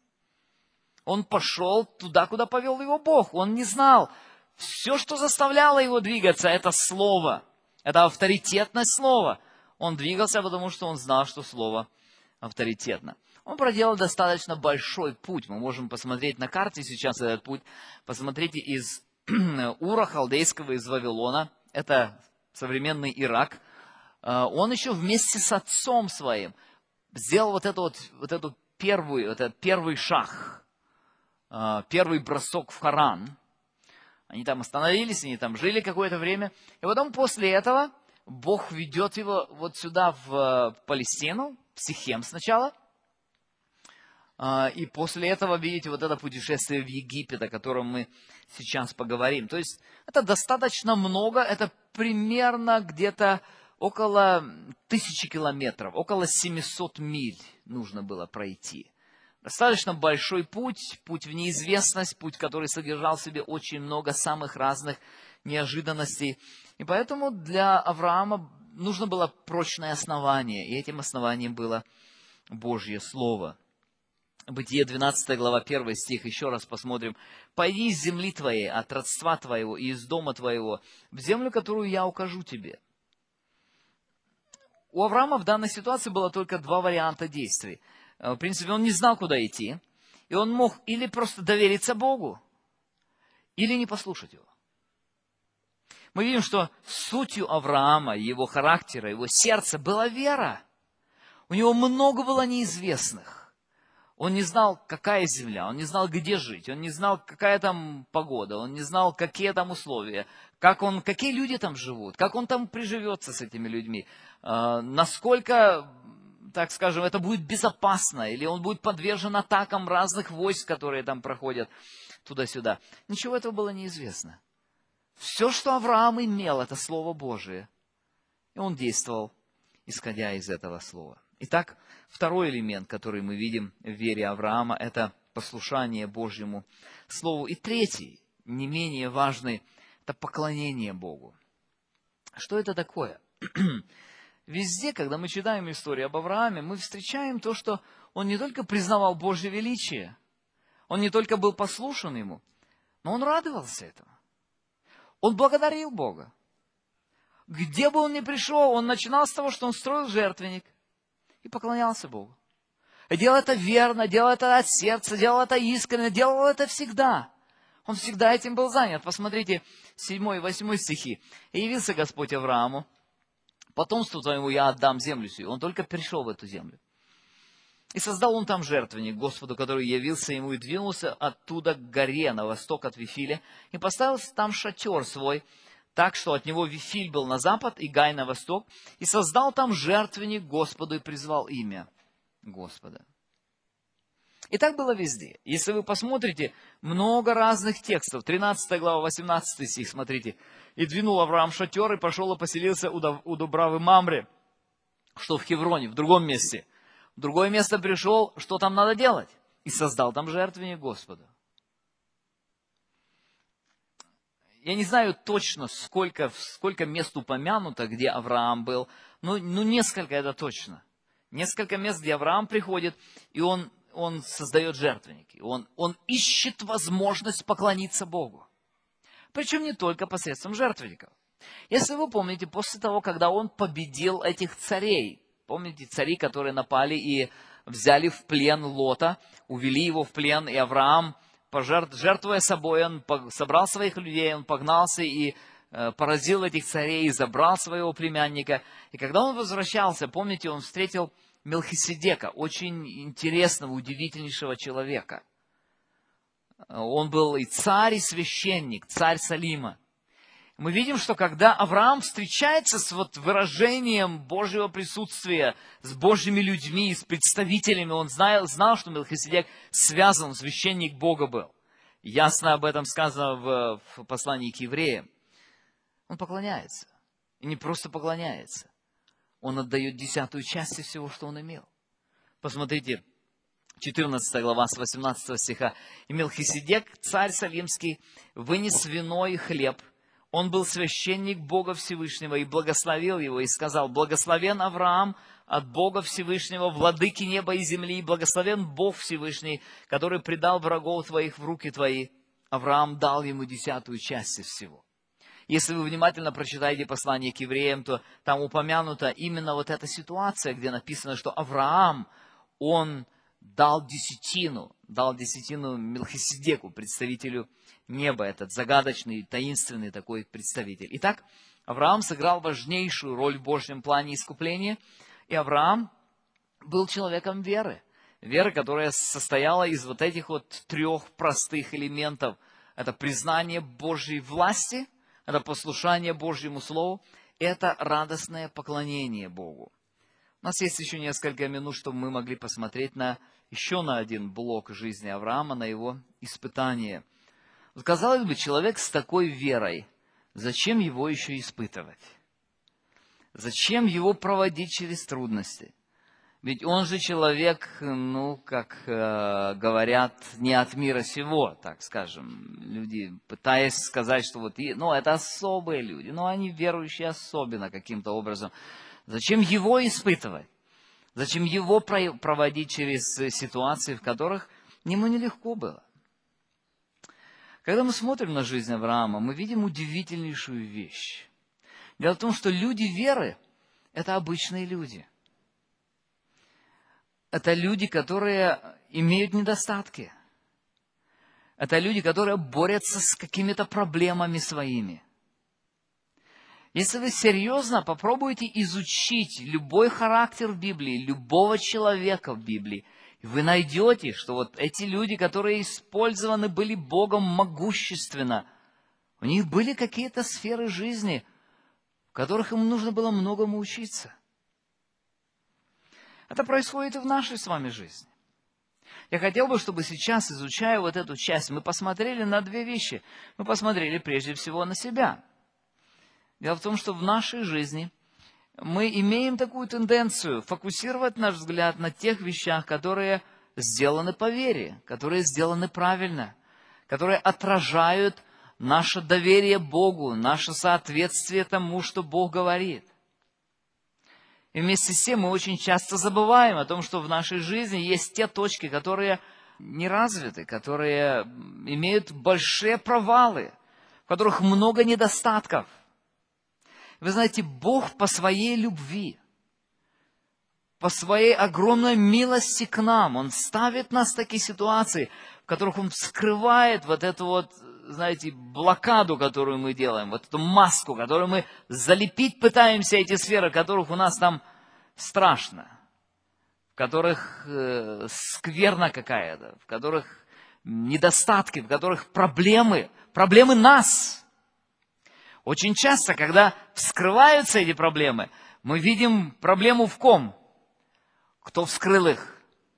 Он пошел туда, куда повел его Бог. Он не знал. Все, что заставляло его двигаться, это слово. Это авторитетное слово. Он двигался, потому что он знал, что слово авторитетно. Он проделал достаточно большой путь. Мы можем посмотреть на карте сейчас этот путь. Посмотрите из Ура Халдейского, из Вавилона. Это современный Ирак. Он еще вместе с отцом своим сделал вот эту вот, вот эту первую, вот этот первый шаг, первый бросок в Харан. Они там остановились, они там жили какое-то время. И потом после этого Бог ведет его вот сюда, в Палестину, в Сихем сначала. И после этого, видите, вот это путешествие в Египет, о котором мы сейчас поговорим. То есть это достаточно много, это примерно где-то около тысячи километров, около семисот миль нужно было пройти. Достаточно большой путь, путь в неизвестность, путь, который содержал в себе очень много самых разных неожиданностей. И поэтому для Авраама нужно было прочное основание, и этим основанием было Божье Слово. Бытие двенадцатая глава, первый стих, еще раз посмотрим. «Пойди из земли твоей, от родства твоего и из дома твоего, в землю, которую я укажу тебе». У Авраама в данной ситуации было только два варианта действий. В принципе, он не знал, куда идти, и он мог или просто довериться Богу, или не послушать его. Мы видим, что сутью Авраама, его характера, его сердца была вера. У него много было неизвестных. Он не знал, какая земля, он не знал, где жить, он не знал, какая там погода, он не знал, какие там условия, как он, какие люди там живут, как он там приживется с этими людьми, э, насколько, так скажем, это будет безопасно, или он будет подвержен атакам разных войск, которые там проходят туда-сюда. Ничего этого было неизвестно. Все, что Авраам имел, это Слово Божие, и он действовал, исходя из этого Слова. Итак, второй элемент, который мы видим в вере Авраама, это послушание Божьему Слову. И третий, не менее важный, это поклонение Богу. Что это такое? Везде, когда мы читаем историю об Аврааме, мы встречаем то, что он не только признавал Божье величие, он не только был послушен Ему, но он радовался этому. Он благодарил Бога. Где бы он ни пришел, он начинал с того, что он строил жертвенник и поклонялся Богу. И делал это верно, делал это от сердца, делал это искренне, делал это всегда. Он всегда этим был занят. Посмотрите, седьмой и восьмой стихи. «И явился Господь Аврааму, потомству твоему я отдам землю сию». Он только пришел в эту землю. «И создал он там жертвенник Господу, который явился ему, и двинулся оттуда к горе на восток от Вифиля, и поставил там шатер свой, так, что от него Вифиль был на запад и Гай на восток, и создал там жертвенник Господу, и призвал имя Господа». И так было везде. Если вы посмотрите, много разных текстов. тринадцатая глава, восемнадцатый стих, смотрите. «И двинул Авраам шатер, и пошел и поселился у Дубравы Мамре», что в Хевроне, в другом месте. В другое место пришел, что там надо делать? И создал там жертвенник Господу. Я не знаю точно, сколько, сколько мест упомянуто, где Авраам был, но ну, несколько это точно. Несколько мест, где Авраам приходит, и он, он создает жертвенники. Он, он ищет возможность поклониться Богу. Причем не только посредством жертвенников. Если вы помните, после того, когда он победил этих царей, помните, цари, которые напали и взяли в плен Лота, увели его в плен, и Авраам, жертвуя собой, он собрал своих людей, он погнался и поразил этих царей, и забрал своего племянника. И когда он возвращался, помните, он встретил Мелхиседека, очень интересного, удивительнейшего человека. Он был и царь, и священник, царь Салима. Мы видим, что когда Авраам встречается с вот выражением Божьего присутствия, с Божьими людьми, с представителями, он знал, знал, что Мелхиседек связан, священник Бога был. Ясно об этом сказано в, в послании к евреям. Он поклоняется. И не просто поклоняется. Он отдает десятую часть всего, что он имел. Посмотрите, четырнадцатая глава с восемнадцатого стиха. «И Мелхиседек, царь Салимский, вынес вино и хлеб. Он был священник Бога Всевышнего и благословил его, и сказал: благословен Авраам от Бога Всевышнего, владыки неба и земли, и благословен Бог Всевышний, который предал врагов твоих в руки твои. Авраам дал ему десятую часть всего». Если вы внимательно прочитаете послание к евреям, то там упомянута именно вот эта ситуация, где написано, что Авраам, он дал десятину, дал десятину Мелхиседеку, представителю неба, этот загадочный, таинственный такой представитель. Итак, Авраам сыграл важнейшую роль в Божьем плане искупления, и Авраам был человеком веры. Веры, которая состояла из вот этих вот трех простых элементов. Это признание Божьей власти, это послушание Божьему Слову, это радостное поклонение Богу. У нас есть еще несколько минут, чтобы мы могли посмотреть на еще на один блок жизни Авраама, на его испытание. Вот, казалось бы, человек с такой верой, зачем его еще испытывать? Зачем его проводить через трудности? Ведь он же человек, ну, как э, говорят, не от мира сего, так скажем. Люди, пытаясь сказать, что вот, ну, это особые люди, но они верующие особенно каким-то образом. Зачем его испытывать? Зачем его проводить через ситуации, в которых ему нелегко было? Когда мы смотрим на жизнь Авраама, мы видим удивительнейшую вещь. Дело в том, что люди веры – это обычные люди. Это люди, которые имеют недостатки. Это люди, которые борются с какими-то проблемами своими. Если вы серьезно попробуете изучить любой характер в Библии, любого человека в Библии, вы найдете, что вот эти люди, которые использованы были Богом могущественно, у них были какие-то сферы жизни, в которых им нужно было многому учиться. Это происходит и в нашей с вами жизни. Я хотел бы, чтобы сейчас, изучая вот эту часть, мы посмотрели на две вещи. Мы посмотрели прежде всего на себя. Дело в том, что в нашей жизни мы имеем такую тенденцию фокусировать наш взгляд на тех вещах, которые сделаны по вере, которые сделаны правильно, которые отражают наше доверие Богу, наше соответствие тому, что Бог говорит. И вместе с тем мы очень часто забываем о том, что в нашей жизни есть те точки, которые не развиты, которые имеют большие провалы, в которых много недостатков. Вы знаете, Бог по своей любви, по своей огромной милости к нам, Он ставит нас в такие ситуации, в которых Он вскрывает вот эту вот, знаете, блокаду, которую мы делаем, вот эту маску, которую мы залепить пытаемся, эти сферы, в которых у нас там страшно, в которых э, скверна какая-то, в которых недостатки, в которых проблемы, проблемы нас. Очень часто, когда вскрываются эти проблемы, мы видим проблему в ком? Кто вскрыл их?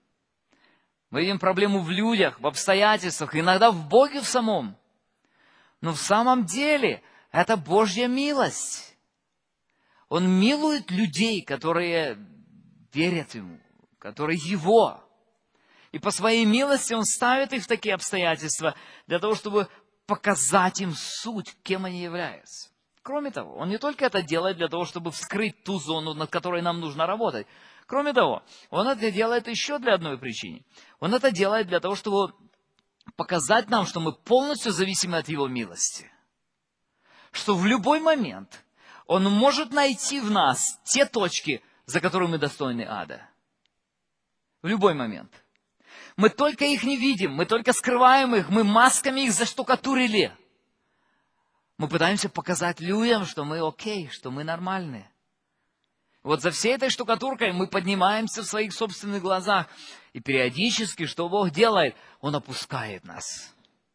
Мы видим проблему в людях, в обстоятельствах, иногда в Боге в самом. Но в самом деле это Божья милость. Он милует людей, которые верят Ему, которые Его. И по своей милости Он ставит их в такие обстоятельства, для того, чтобы показать им суть, кем они являются. Кроме того, Он не только это делает для того, чтобы вскрыть ту зону, над которой нам нужно работать. Кроме того, Он это делает еще для одной причины. Он это делает для того, чтобы показать нам, что мы полностью зависимы от Его милости. Что в любой момент Он может найти в нас те точки, за которые мы достойны ада. В любой момент. Мы только их не видим, мы только скрываем их, мы масками их заштукатурили. Мы пытаемся показать людям, что мы окей, что мы нормальные. Вот за всей этой штукатуркой мы поднимаемся в своих собственных глазах. И периодически, что Бог делает? Он опускает нас.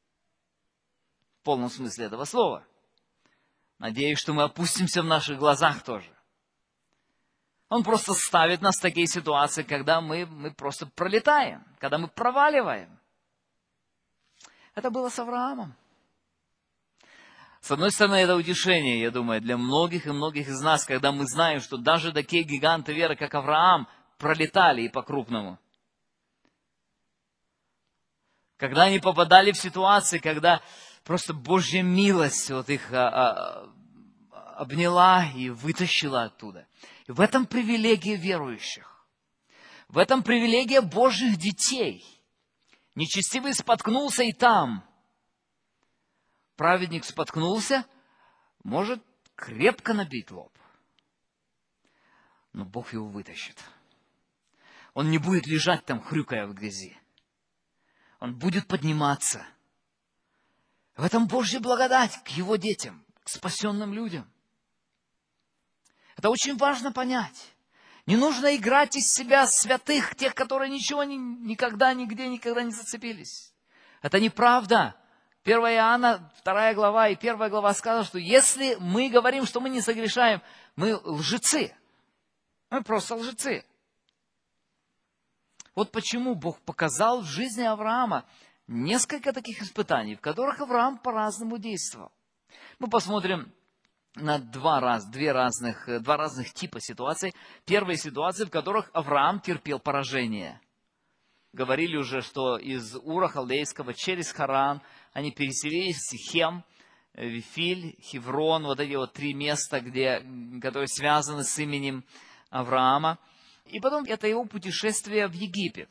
В полном смысле этого слова. Надеюсь, что мы опустимся в наших глазах тоже. Он просто ставит нас в такие ситуации, когда мы, мы просто пролетаем, когда мы проваливаем. Это было с Авраамом. С одной стороны, это утешение, я думаю, для многих и многих из нас, когда мы знаем, что даже такие гиганты веры, как Авраам, пролетали и по-крупному. Когда они попадали в ситуации, когда просто Божья милость вот их а, а, обняла и вытащила оттуда. И в этом привилегия верующих. В этом привилегия Божьих детей. Нечестивый споткнулся и там. Праведник споткнулся, может крепко набить лоб. Но Бог его вытащит. Он не будет лежать там, хрюкая в грязи. Он будет подниматься. В этом Божья благодать к Его детям, к спасенным людям. Это очень важно понять. Не нужно играть из себя святых, тех, которые ничего ни, никогда, нигде, никогда не зацепились. Это неправда. первое Иоанна, вторая глава и первая глава сказала, что если мы говорим, что мы не согрешаем, мы лжецы. Мы просто лжецы. Вот почему Бог показал в жизни Авраама несколько таких испытаний, в которых Авраам по-разному действовал. Мы посмотрим на два, раз, две разных, два разных типа ситуаций. Первые ситуации, в которых Авраам терпел поражение. Говорили уже, что из Ура Халдейского через Харан они переселились в Сихем, Вифиль, Хеврон, вот эти вот три места, где, которые связаны с именем Авраама. И потом это его путешествие в Египет.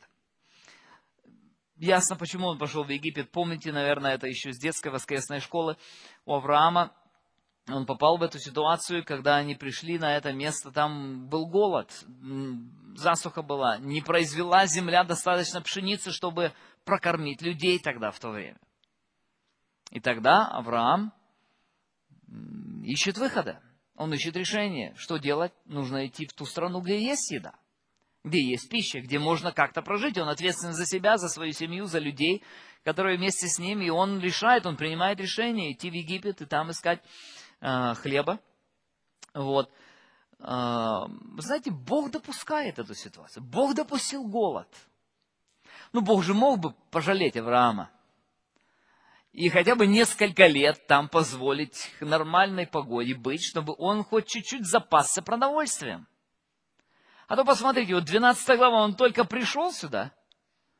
Ясно, почему он пошел в Египет. Помните, наверное, это еще с детской воскресной школы у Авраама. Он попал в эту ситуацию, когда они пришли на это место, там был голод, засуха была, не произвела земля достаточно пшеницы, чтобы прокормить людей тогда, в то время. И тогда Авраам ищет выхода, он ищет решение. Что делать? Нужно идти в ту страну, где есть еда, где есть пища, где можно как-то прожить. Он ответственен за себя, за свою семью, за людей, которые вместе с ним, и он решает, он принимает решение идти в Египет и там искать хлеба. Вот. Вы знаете, Бог допускает эту ситуацию. Бог допустил голод. Ну, Бог же мог бы пожалеть Авраама. И хотя бы несколько лет там позволить нормальной погоде быть, чтобы он хоть чуть-чуть запасся продовольствием. А то посмотрите, вот двенадцатая глава, он только пришел сюда.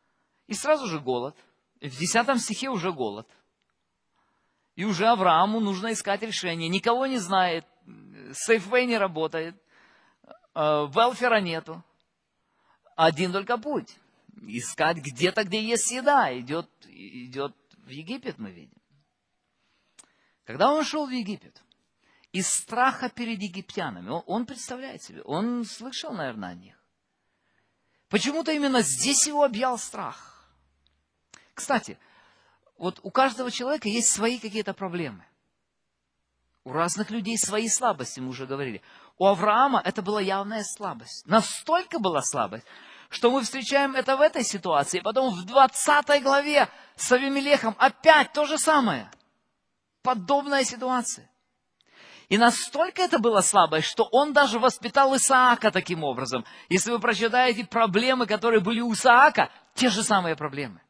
И сразу же голод. И в десятом стихе уже голод. И уже Аврааму нужно искать решение. Никого не знает, Сейфвей не работает, велфера нету. Один только путь. Искать где-то, где есть еда. Идет, идет в Египет, мы видим. Когда он шел в Египет, из страха перед египтянами, он, он представляет себе, он слышал, наверное, о них. Почему-то именно здесь его объял страх. Кстати, вот у каждого человека есть свои какие-то проблемы. У разных людей свои слабости, мы уже говорили. У Авраама это была явная слабость. Настолько была слабость, что мы встречаем это в этой ситуации. Потом в двадцатой главе с Авимелехом опять то же самое. Подобная ситуация. И настолько это была слабость, что он даже воспитал Исаака таким образом. Если вы прочитаете проблемы, которые были у Исаака, те же самые проблемы.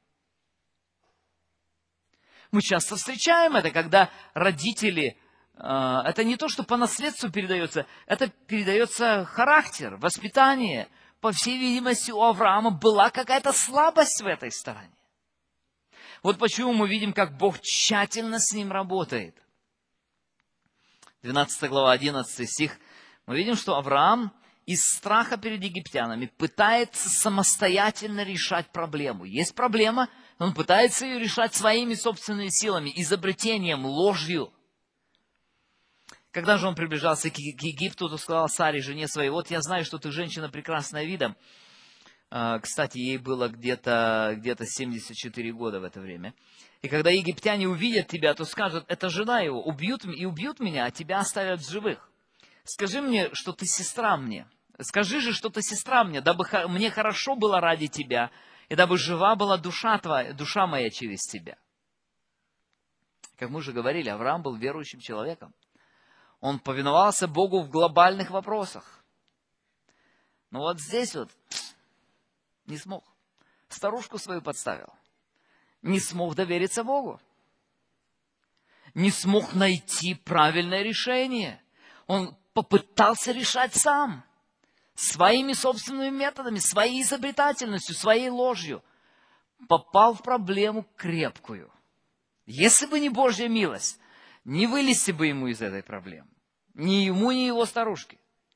Мы часто встречаем это, когда родители, э, это не то, что по наследству передается, это передается характер, воспитание. По всей видимости, у Авраама была какая-то слабость в этой стороне. Вот почему мы видим, как Бог тщательно с ним работает. двенадцатая глава, одиннадцатый стих. Мы видим, что Авраам из страха перед египтянами пытается самостоятельно решать проблему. Есть проблема, он пытается ее решать своими собственными силами, изобретением, ложью. Когда же он приближался к Египту, то сказал Саре, жене своей: вот я знаю, что ты женщина прекрасная видом. Кстати, ей было где-то где-то семьдесят четыре года в это время. И когда египтяне увидят тебя, то скажут: это жена его, убьют и убьют меня, а тебя оставят в живых. Скажи мне, что ты сестра мне. Скажи же, что ты сестра мне, дабы мне хорошо было ради тебя, и дабы жива была душа твоя, душа моя через тебя. Как мы уже говорили, Авраам был верующим человеком. Он повиновался Богу в глобальных вопросах. Но вот здесь вот не смог. Старушку свою подставил. Не смог довериться Богу. Не смог найти правильное решение. Он попытался решать сам. Своими собственными методами, своей изобретательностью, своей ложью. Попал в проблему крепкую. Если бы не Божья милость, не вылезти бы ему из этой проблемы. Ни ему, ни его старушке.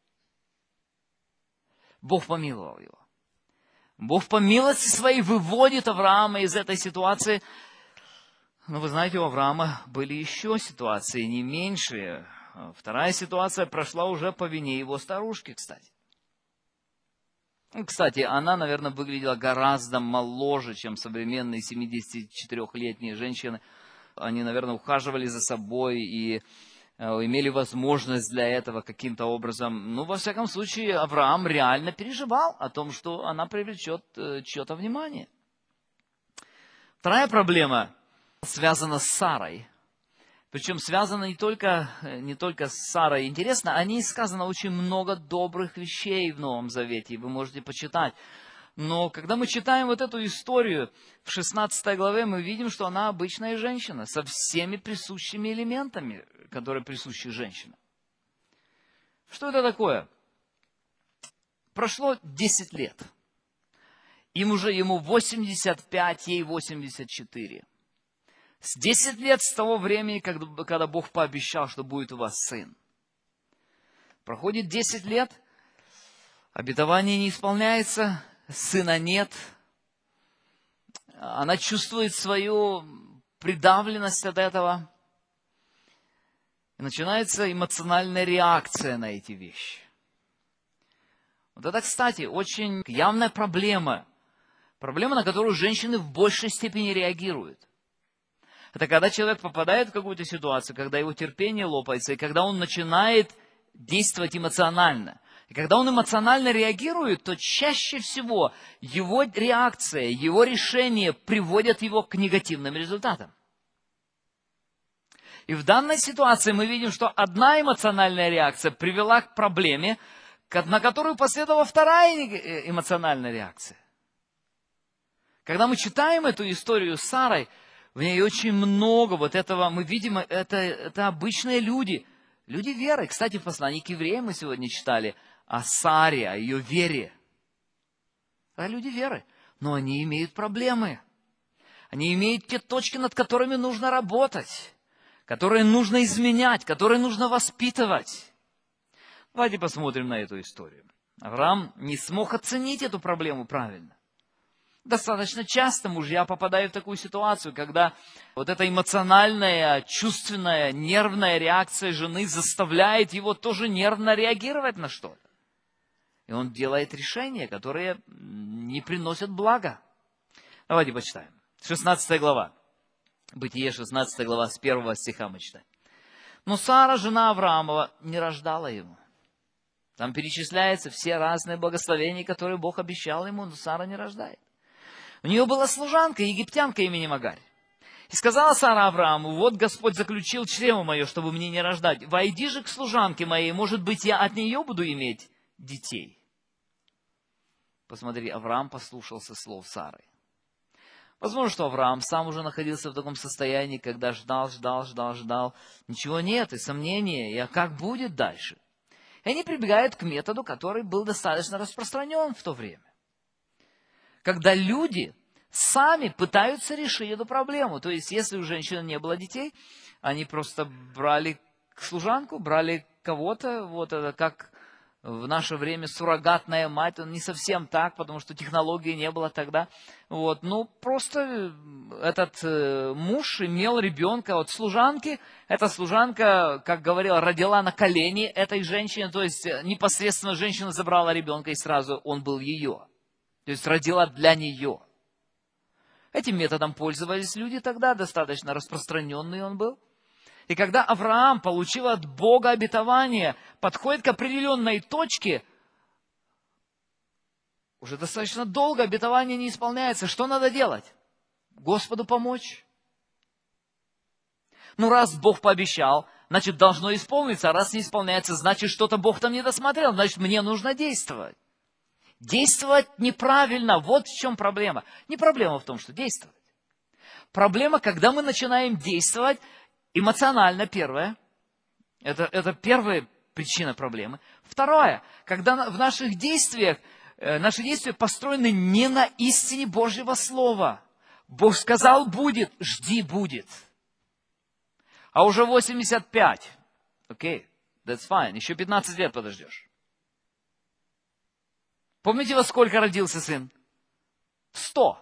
Бог помиловал его. Бог по милости своей выводит Авраама из этой ситуации. Но вы знаете, у Авраама были еще ситуации, не меньшие. Вторая ситуация прошла уже по вине его старушки, кстати. Кстати, она, наверное, выглядела гораздо моложе, чем современные семидесятичетырёхлетние женщины. Они, наверное, ухаживали за собой и имели возможность для этого каким-то образом. Ну, во всяком случае, Авраам реально переживал о том, что она привлечет чье-то внимание. Вторая проблема связана с Сарой. Причем связана не только, не только с Сарой. Интересно, о ней сказано очень много добрых вещей в Новом Завете, вы можете почитать. Но когда мы читаем вот эту историю в шестнадцатой главе, мы видим, что она обычная женщина со всеми присущими элементами, которые присущи женщинам. Что это такое? Прошло десять лет. Им уже ему восемьдесят пять, ей восемьдесят четыре. С десять лет с того времени, когда, когда Бог пообещал, что будет у вас сын. Проходит десять лет, обетование не исполняется, сына нет. Она чувствует свою придавленность от этого. И начинается эмоциональная реакция на эти вещи. Вот это, кстати, очень явная проблема. Проблема, на которую женщины в большей степени реагируют. Это когда человек попадает в какую-то ситуацию, когда его терпение лопается, и когда он начинает действовать эмоционально. И когда он эмоционально реагирует, то чаще всего его реакция, его решение приводят его к негативным результатам. И в данной ситуации мы видим, что одна эмоциональная реакция привела к проблеме, на которую последовала вторая эмоциональная реакция. Когда мы читаем эту историю с Сарой, в ней очень много вот этого, мы видим, это, это обычные люди, люди веры. Кстати, в послании к евреям мы сегодня читали о Саре, о ее вере. Это люди веры. но они имеют проблемы. Они имеют те точки, над которыми нужно работать, которые нужно изменять, которые нужно воспитывать. Давайте посмотрим на эту историю. Авраам не смог оценить эту проблему правильно. Достаточно часто мужья попадают в такую ситуацию, когда вот эта эмоциональная, чувственная, нервная реакция жены заставляет его тоже нервно реагировать на что-то. И он делает решения, которые не приносят блага. Давайте почитаем. шестнадцатая глава. Бытие, шестнадцатая глава, с первого стиха мы читаем. Но Сара, жена Авраамова, не рождала ему. Там перечисляются все разные благословения, которые Бог обещал ему, но Сара не рождает. У нее была служанка, египтянка именем Агарь. И сказала Сара Аврааму: вот Господь заключил чрево мое, чтобы мне не рождать. Войди же к служанке моей, может быть, я от нее буду иметь детей. Посмотри, Авраам послушался слов Сары. Возможно, что Авраам сам уже находился в таком состоянии, когда ждал, ждал, ждал, ждал. Ничего нет, и сомнения, и а как будет дальше? И они прибегают к методу, который был достаточно распространен в то время. Когда люди сами пытаются решить эту проблему. То есть, если у женщины не было детей, они просто брали служанку, брали кого-то, вот это как в наше время суррогатная мать, он не совсем так, потому что технологии не было тогда. Вот. Ну, просто этот э, муж имел ребенка от служанки. Эта служанка, как говорила, родила на колени этой женщине, то есть непосредственно женщина забрала ребенка, и сразу он был ее. То есть родила для нее. Этим методом пользовались люди тогда, достаточно распространенный он был. И когда Авраам получил от Бога обетование, подходит к определенной точке, уже достаточно долго обетование не исполняется. Что надо делать? Господу помочь. Ну, раз Бог пообещал, значит, должно исполниться. А раз не исполняется, значит, что-то Бог там не досмотрел. Значит, мне нужно действовать. Действовать неправильно. Вот в чем проблема. Не проблема в том, что действовать. Проблема, когда мы начинаем действовать эмоционально, первое. Это, это первая причина проблемы. Второе, когда в наших действиях, наши действия построены не на истине Божьего Слова. Бог сказал будет, жди будет. А уже восемьдесят пять. Окей, okay, that's fine. Еще пятнадцать лет подождешь. Помните, во сколько родился сын? Сто.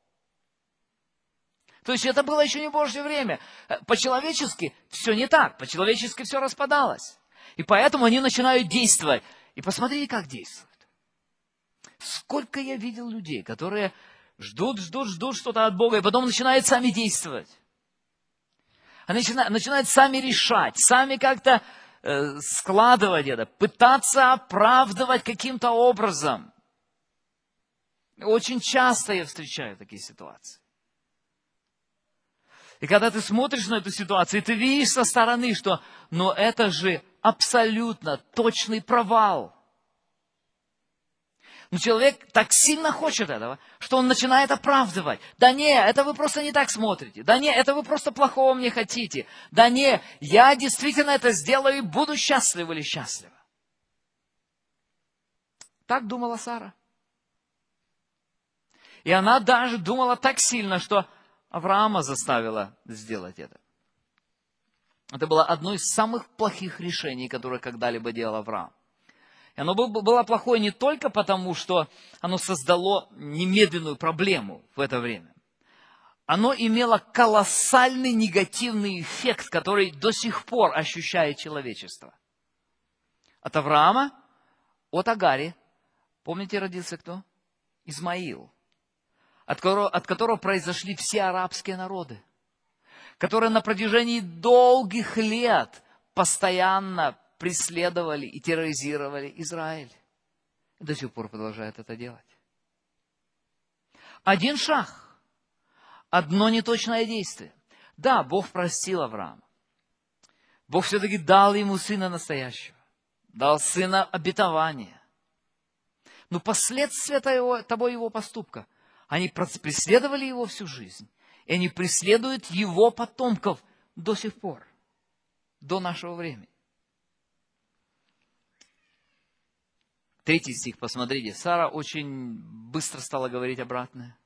То есть это было еще не Божье время. По-человечески все не так. По-человечески все распадалось. И поэтому они начинают действовать. И посмотрите, как действуют. Сколько я видел людей, которые ждут, ждут, ждут что-то от Бога, и потом начинают сами действовать. Они начинают, начинают сами решать, сами как-то э, складывать это, пытаться оправдывать каким-то образом. Очень часто я встречаю такие ситуации. И когда ты смотришь на эту ситуацию, ты видишь со стороны, что но это же абсолютно точный провал. Но человек так сильно хочет этого, что он начинает оправдывать. Да не, это вы просто не так смотрите. Да не, это вы просто плохого мне хотите. Да не, я действительно это сделаю и буду счастлив или счастлива. Так думала Сара. И она даже думала так сильно, что Авраама заставила сделать это. Это было одно из самых плохих решений, которое когда-либо делал Авраам. И оно было плохое не только потому, что оно создало немедленную проблему в это время. Оно имело колоссальный негативный эффект, который до сих пор ощущает человечество. От Авраама, от Агари, помните, родился кто? Измаил. От которого, от которого произошли все арабские народы, которые на протяжении долгих лет постоянно преследовали и терроризировали Израиль. И до сих пор продолжают это делать. Один шаг, одно неточное действие. Да, Бог простил Авраама. Бог все-таки дал ему сына настоящего, дал сына обетования. Но последствия того, того его поступка, они преследовали его всю жизнь. И они преследуют его потомков до сих пор, до нашего времени. Третий стих, посмотрите. Сара очень быстро стала говорить обратное.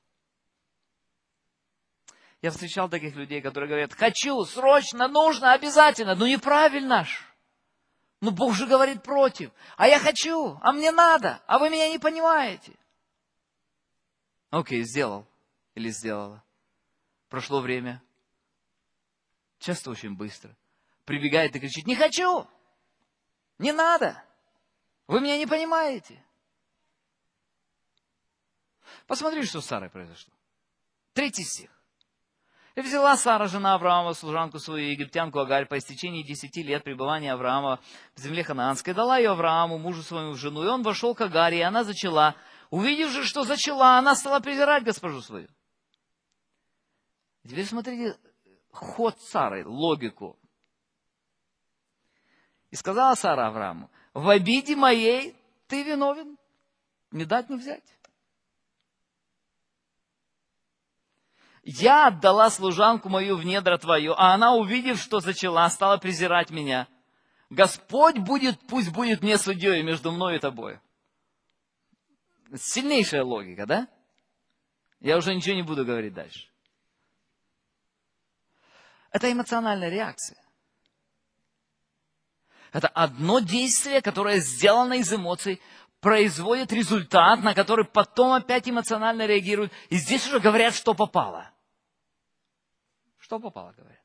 Я встречал таких людей, которые говорят: хочу, срочно, нужно, обязательно. Ну неправильно ж. Ну Бог же говорит против. А я хочу, а мне надо, а вы меня не понимаете. Окей, сделал или сделала. Прошло время. Часто очень быстро. Прибегает и кричит: не хочу, не надо, вы меня не понимаете. Посмотри, что с Сарой произошло. Третий стих. И взяла Сара, жена Авраама, служанку свою, египтянку Агарь, по истечении десяти лет пребывания Авраама в земле ханаанской, дала ее Аврааму, мужу своему, в жену, и он вошел к Агаре, и она зачала. Увидев же, что зачала, она стала презирать госпожу свою. Теперь смотрите ход Сары, логику. И сказала Сара Аврааму: в обиде моей ты виновен, не дать, не взять. Я отдала служанку мою в недра твою, а она, увидев, что зачала, стала презирать меня. Господь будет, пусть будет мне судьей между мной и тобой. Сильнейшая логика, да? Я уже ничего не буду говорить дальше. Это эмоциональная реакция. Это одно действие, которое сделано из эмоций, производит результат, на который потом опять эмоционально реагируют. И здесь уже говорят, что попало. Что попало, говорят.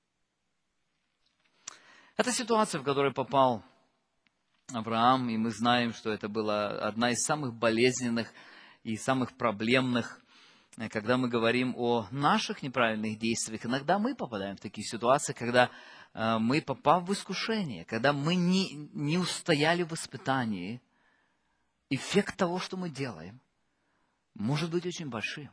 Это ситуация, в которой попал Авраам, и мы знаем, что это была одна из самых болезненных и самых проблемных, когда мы говорим о наших неправильных действиях. Иногда мы попадаем в такие ситуации, когда мы, попав в искушение, когда мы не, не устояли в испытании, эффект того, что мы делаем, может быть очень большим.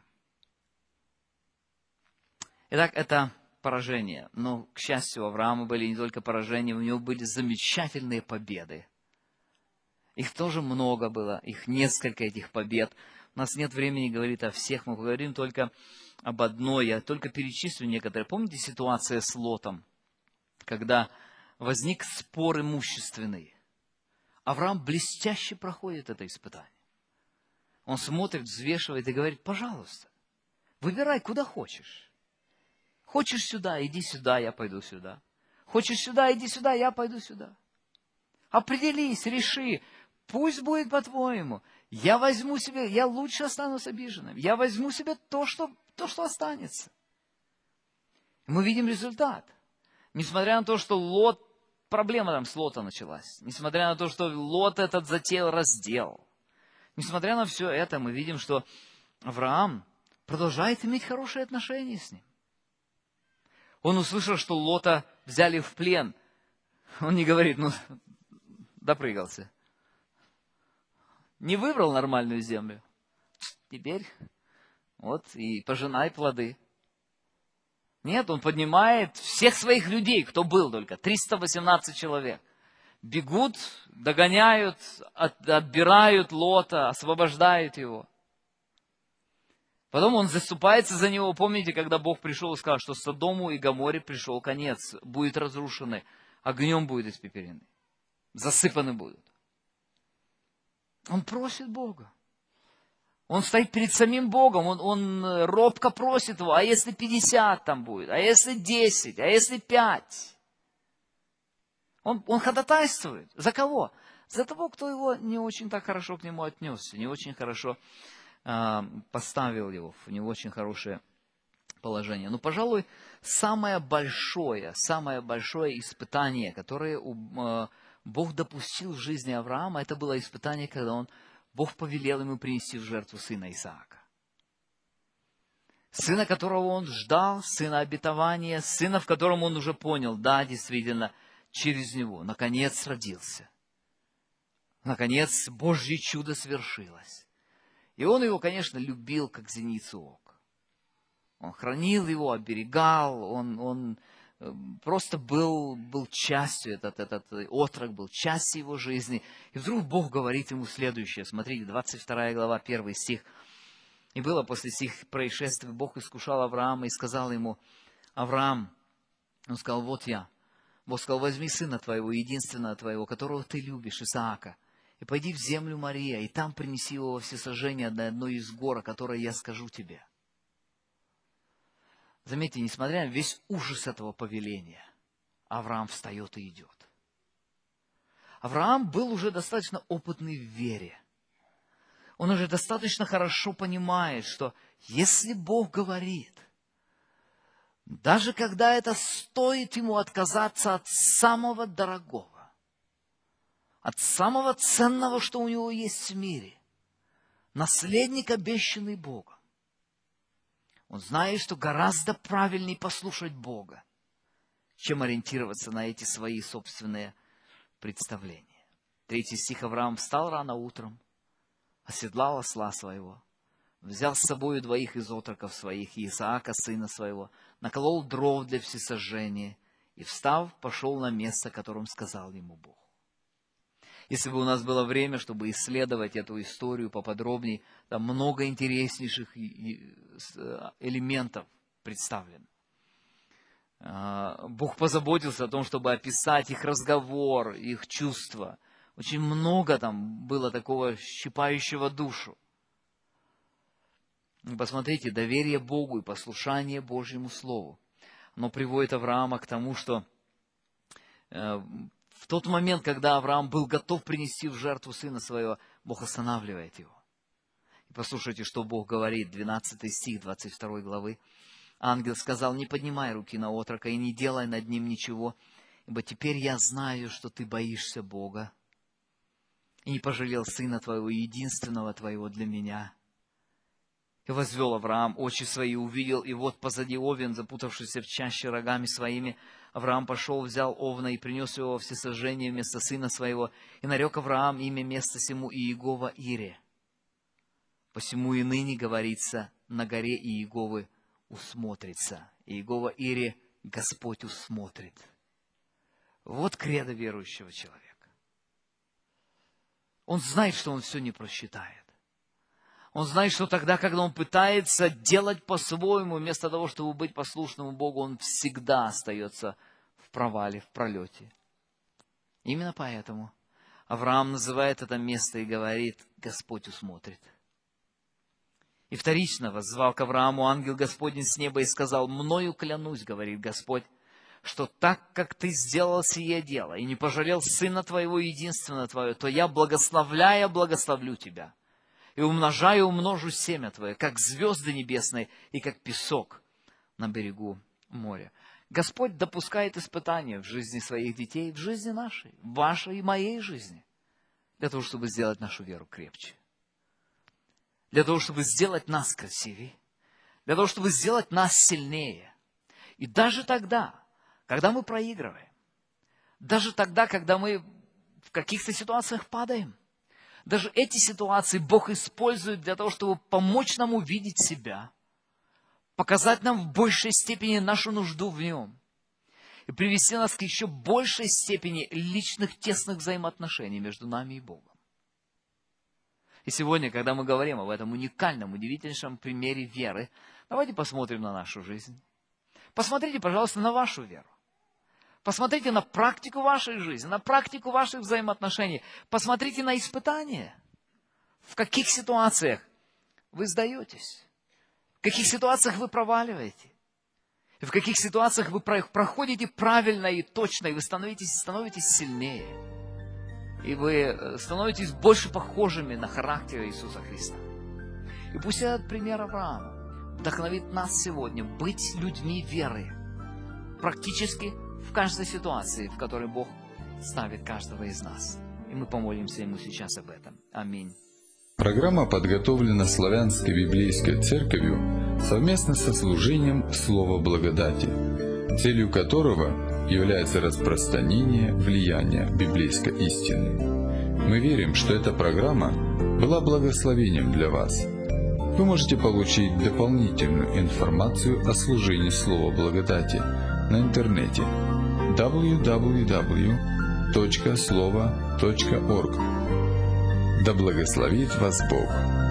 Итак, это поражение. Но, к счастью, у Авраама были не только поражения, у него были замечательные победы. Их тоже много было, их несколько этих побед. У нас нет времени говорить о всех, мы поговорим только об одной. Я только перечислю некоторые. Помните ситуация с Лотом, когда возник спор имущественный? Авраам блестяще проходит это испытание. Он смотрит, взвешивает и говорит: пожалуйста, выбирай, куда хочешь. Хочешь сюда, иди сюда, я пойду сюда. Хочешь сюда, иди сюда, я пойду сюда. Определись, реши, пусть будет по-твоему. Я возьму себе, я лучше останусь обиженным. Я возьму себе то, что, то, что останется. И мы видим результат. Несмотря на то, что Лот, проблема там с Лота началась. Несмотря на то, что Лот этот затеял раздел. Несмотря на все это, мы видим, что Авраам продолжает иметь хорошие отношения с ним. Он услышал, что Лота взяли в плен. Он не говорит: ну, допрыгался. Не выбрал нормальную землю. Теперь вот и пожинай плоды. Нет, он поднимает всех своих людей, кто был только, триста восемнадцать человек. Бегут, догоняют, от, отбирают Лота, освобождают его. Потом он заступается за него. Помните, когда Бог пришел и сказал, что Содому и Гоморе пришел конец, будут разрушены, огнем будут испепелены, засыпаны будут. Он просит Бога. Он стоит перед самим Богом, он, он робко просит его: а если пятьдесят там будет, а если десять, а если пять? Он, он ходатайствует. За кого? За того, кто его не очень так хорошо к нему отнесся, не очень хорошо э, поставил его в не очень хорошее положение. Но, пожалуй, самое большое, самое большое испытание, которое у, э, Бог допустил в жизни Авраама, это было испытание, когда он, Бог повелел ему принести в жертву сына Исаака. Сына, которого он ждал, сына обетования, сына, в котором он уже понял: да, действительно, через него наконец родился. Наконец Божье чудо свершилось. И он его, конечно, любил, как зеницу ока. Он хранил его, оберегал, он, он просто был, был частью, этот, этот отрок был частью его жизни. И вдруг Бог говорит ему следующее. Смотрите, двадцать вторая глава, первый стих. «И было после сих происшествий, Бог искушал Авраама и сказал ему: Авраам, он сказал: вот я. Бог сказал: возьми сына твоего, единственного твоего, которого ты любишь, Исаака, и пойди в землю Мария, и там принеси его во всесожжение на одной из гор, о которой я скажу тебе. Заметьте, несмотря на весь ужас этого повеления, Авраам встает и идет. Авраам был уже достаточно опытный в вере. Он уже достаточно хорошо понимает, что если Бог говорит, даже когда это стоит ему отказаться от самого дорогого, от самого ценного, что у него есть в мире, наследник, обещанный Богом, он знает, что гораздо правильнее послушать Бога, чем ориентироваться на эти свои собственные представления. Третий стих. Авраам встал рано утром, оседлал осла своего, взял с собою двоих из отроков своих и Исаака, сына своего, наколол дров для всесожжения и, встав, пошел на место, которым сказал ему Бог. Если бы у нас было время, чтобы исследовать эту историю поподробнее, там много интереснейших элементов представлено. Бог позаботился о том, чтобы описать их разговор, их чувства. Очень много там было такого щипающего душу. Посмотрите, доверие Богу и послушание Божьему Слову, оно приводит Авраама к тому, что в тот момент, когда Авраам был готов принести в жертву сына своего, Бог останавливает его. И послушайте, что Бог говорит, двенадцатый стих двадцать второй главы. Ангел сказал: не поднимай руки на отрока и не делай над ним ничего, ибо теперь я знаю, что ты боишься Бога и не пожалел сына твоего, единственного твоего для меня. И возвел Авраам очи свои, увидел, и вот позади овен, запутавшийся в чаще рогами своими. Авраам пошел, взял овна и принес его во всесожжение вместо сына своего. И нарек Авраам имя места сему Иегова Ире. Посему и ныне говорится: на горе Иеговы усмотрится. Иегова Ире Господь усмотрит. Вот кредо верующего человека. Он знает, что он все не просчитает. Он знает, что тогда, когда он пытается делать по-своему, вместо того, чтобы быть послушным Богу, он всегда остается в провале, в пролете. Именно поэтому Авраам называет это место и говорит: Господь усмотрит. И вторично воззвал к Аврааму ангел Господень с неба и сказал: мною клянусь, говорит Господь, что так, как ты сделал сие дело и не пожалел сына твоего единственного твоего, то я, благословляя, благословлю тебя. И умножаю, умножу семя твое, как звезды небесные и как песок на берегу моря. Господь допускает испытания в жизни своих детей, в жизни нашей, в вашей и моей жизни, для того, чтобы сделать нашу веру крепче, для того, чтобы сделать нас красивее, для того, чтобы сделать нас сильнее. И даже тогда, когда мы проигрываем, даже тогда, когда мы в каких-то ситуациях падаем, даже эти ситуации Бог использует для того, чтобы помочь нам увидеть себя, показать нам в большей степени нашу нужду в Нем и привести нас к еще большей степени личных тесных взаимоотношений между нами и Богом. И сегодня, когда мы говорим об этом уникальном, удивительном примере веры, давайте посмотрим на нашу жизнь. Посмотрите, пожалуйста, на вашу веру. Посмотрите на практику вашей жизни, на практику ваших взаимоотношений. Посмотрите на испытания. В каких ситуациях вы сдаетесь? В каких ситуациях вы проваливаете? И в каких ситуациях вы проходите правильно и точно, и вы становитесь, становитесь сильнее. И вы становитесь больше похожими на характер Иисуса Христа. И пусть этот пример Авраама вдохновит нас сегодня быть людьми веры. Практически в каждой ситуации, в которой Бог ставит каждого из нас. И мы помолимся Ему сейчас об этом. Аминь. Программа подготовлена Славянской Библейской Церковью совместно со служением Слова Благодати, целью которого является распространение влияния библейской истины. Мы верим, что эта программа была благословением для вас. Вы можете получить дополнительную информацию о служении Слова Благодати на интернете дабл ю дабл ю дабл ю точка слова точка орг. Да благословит вас Бог!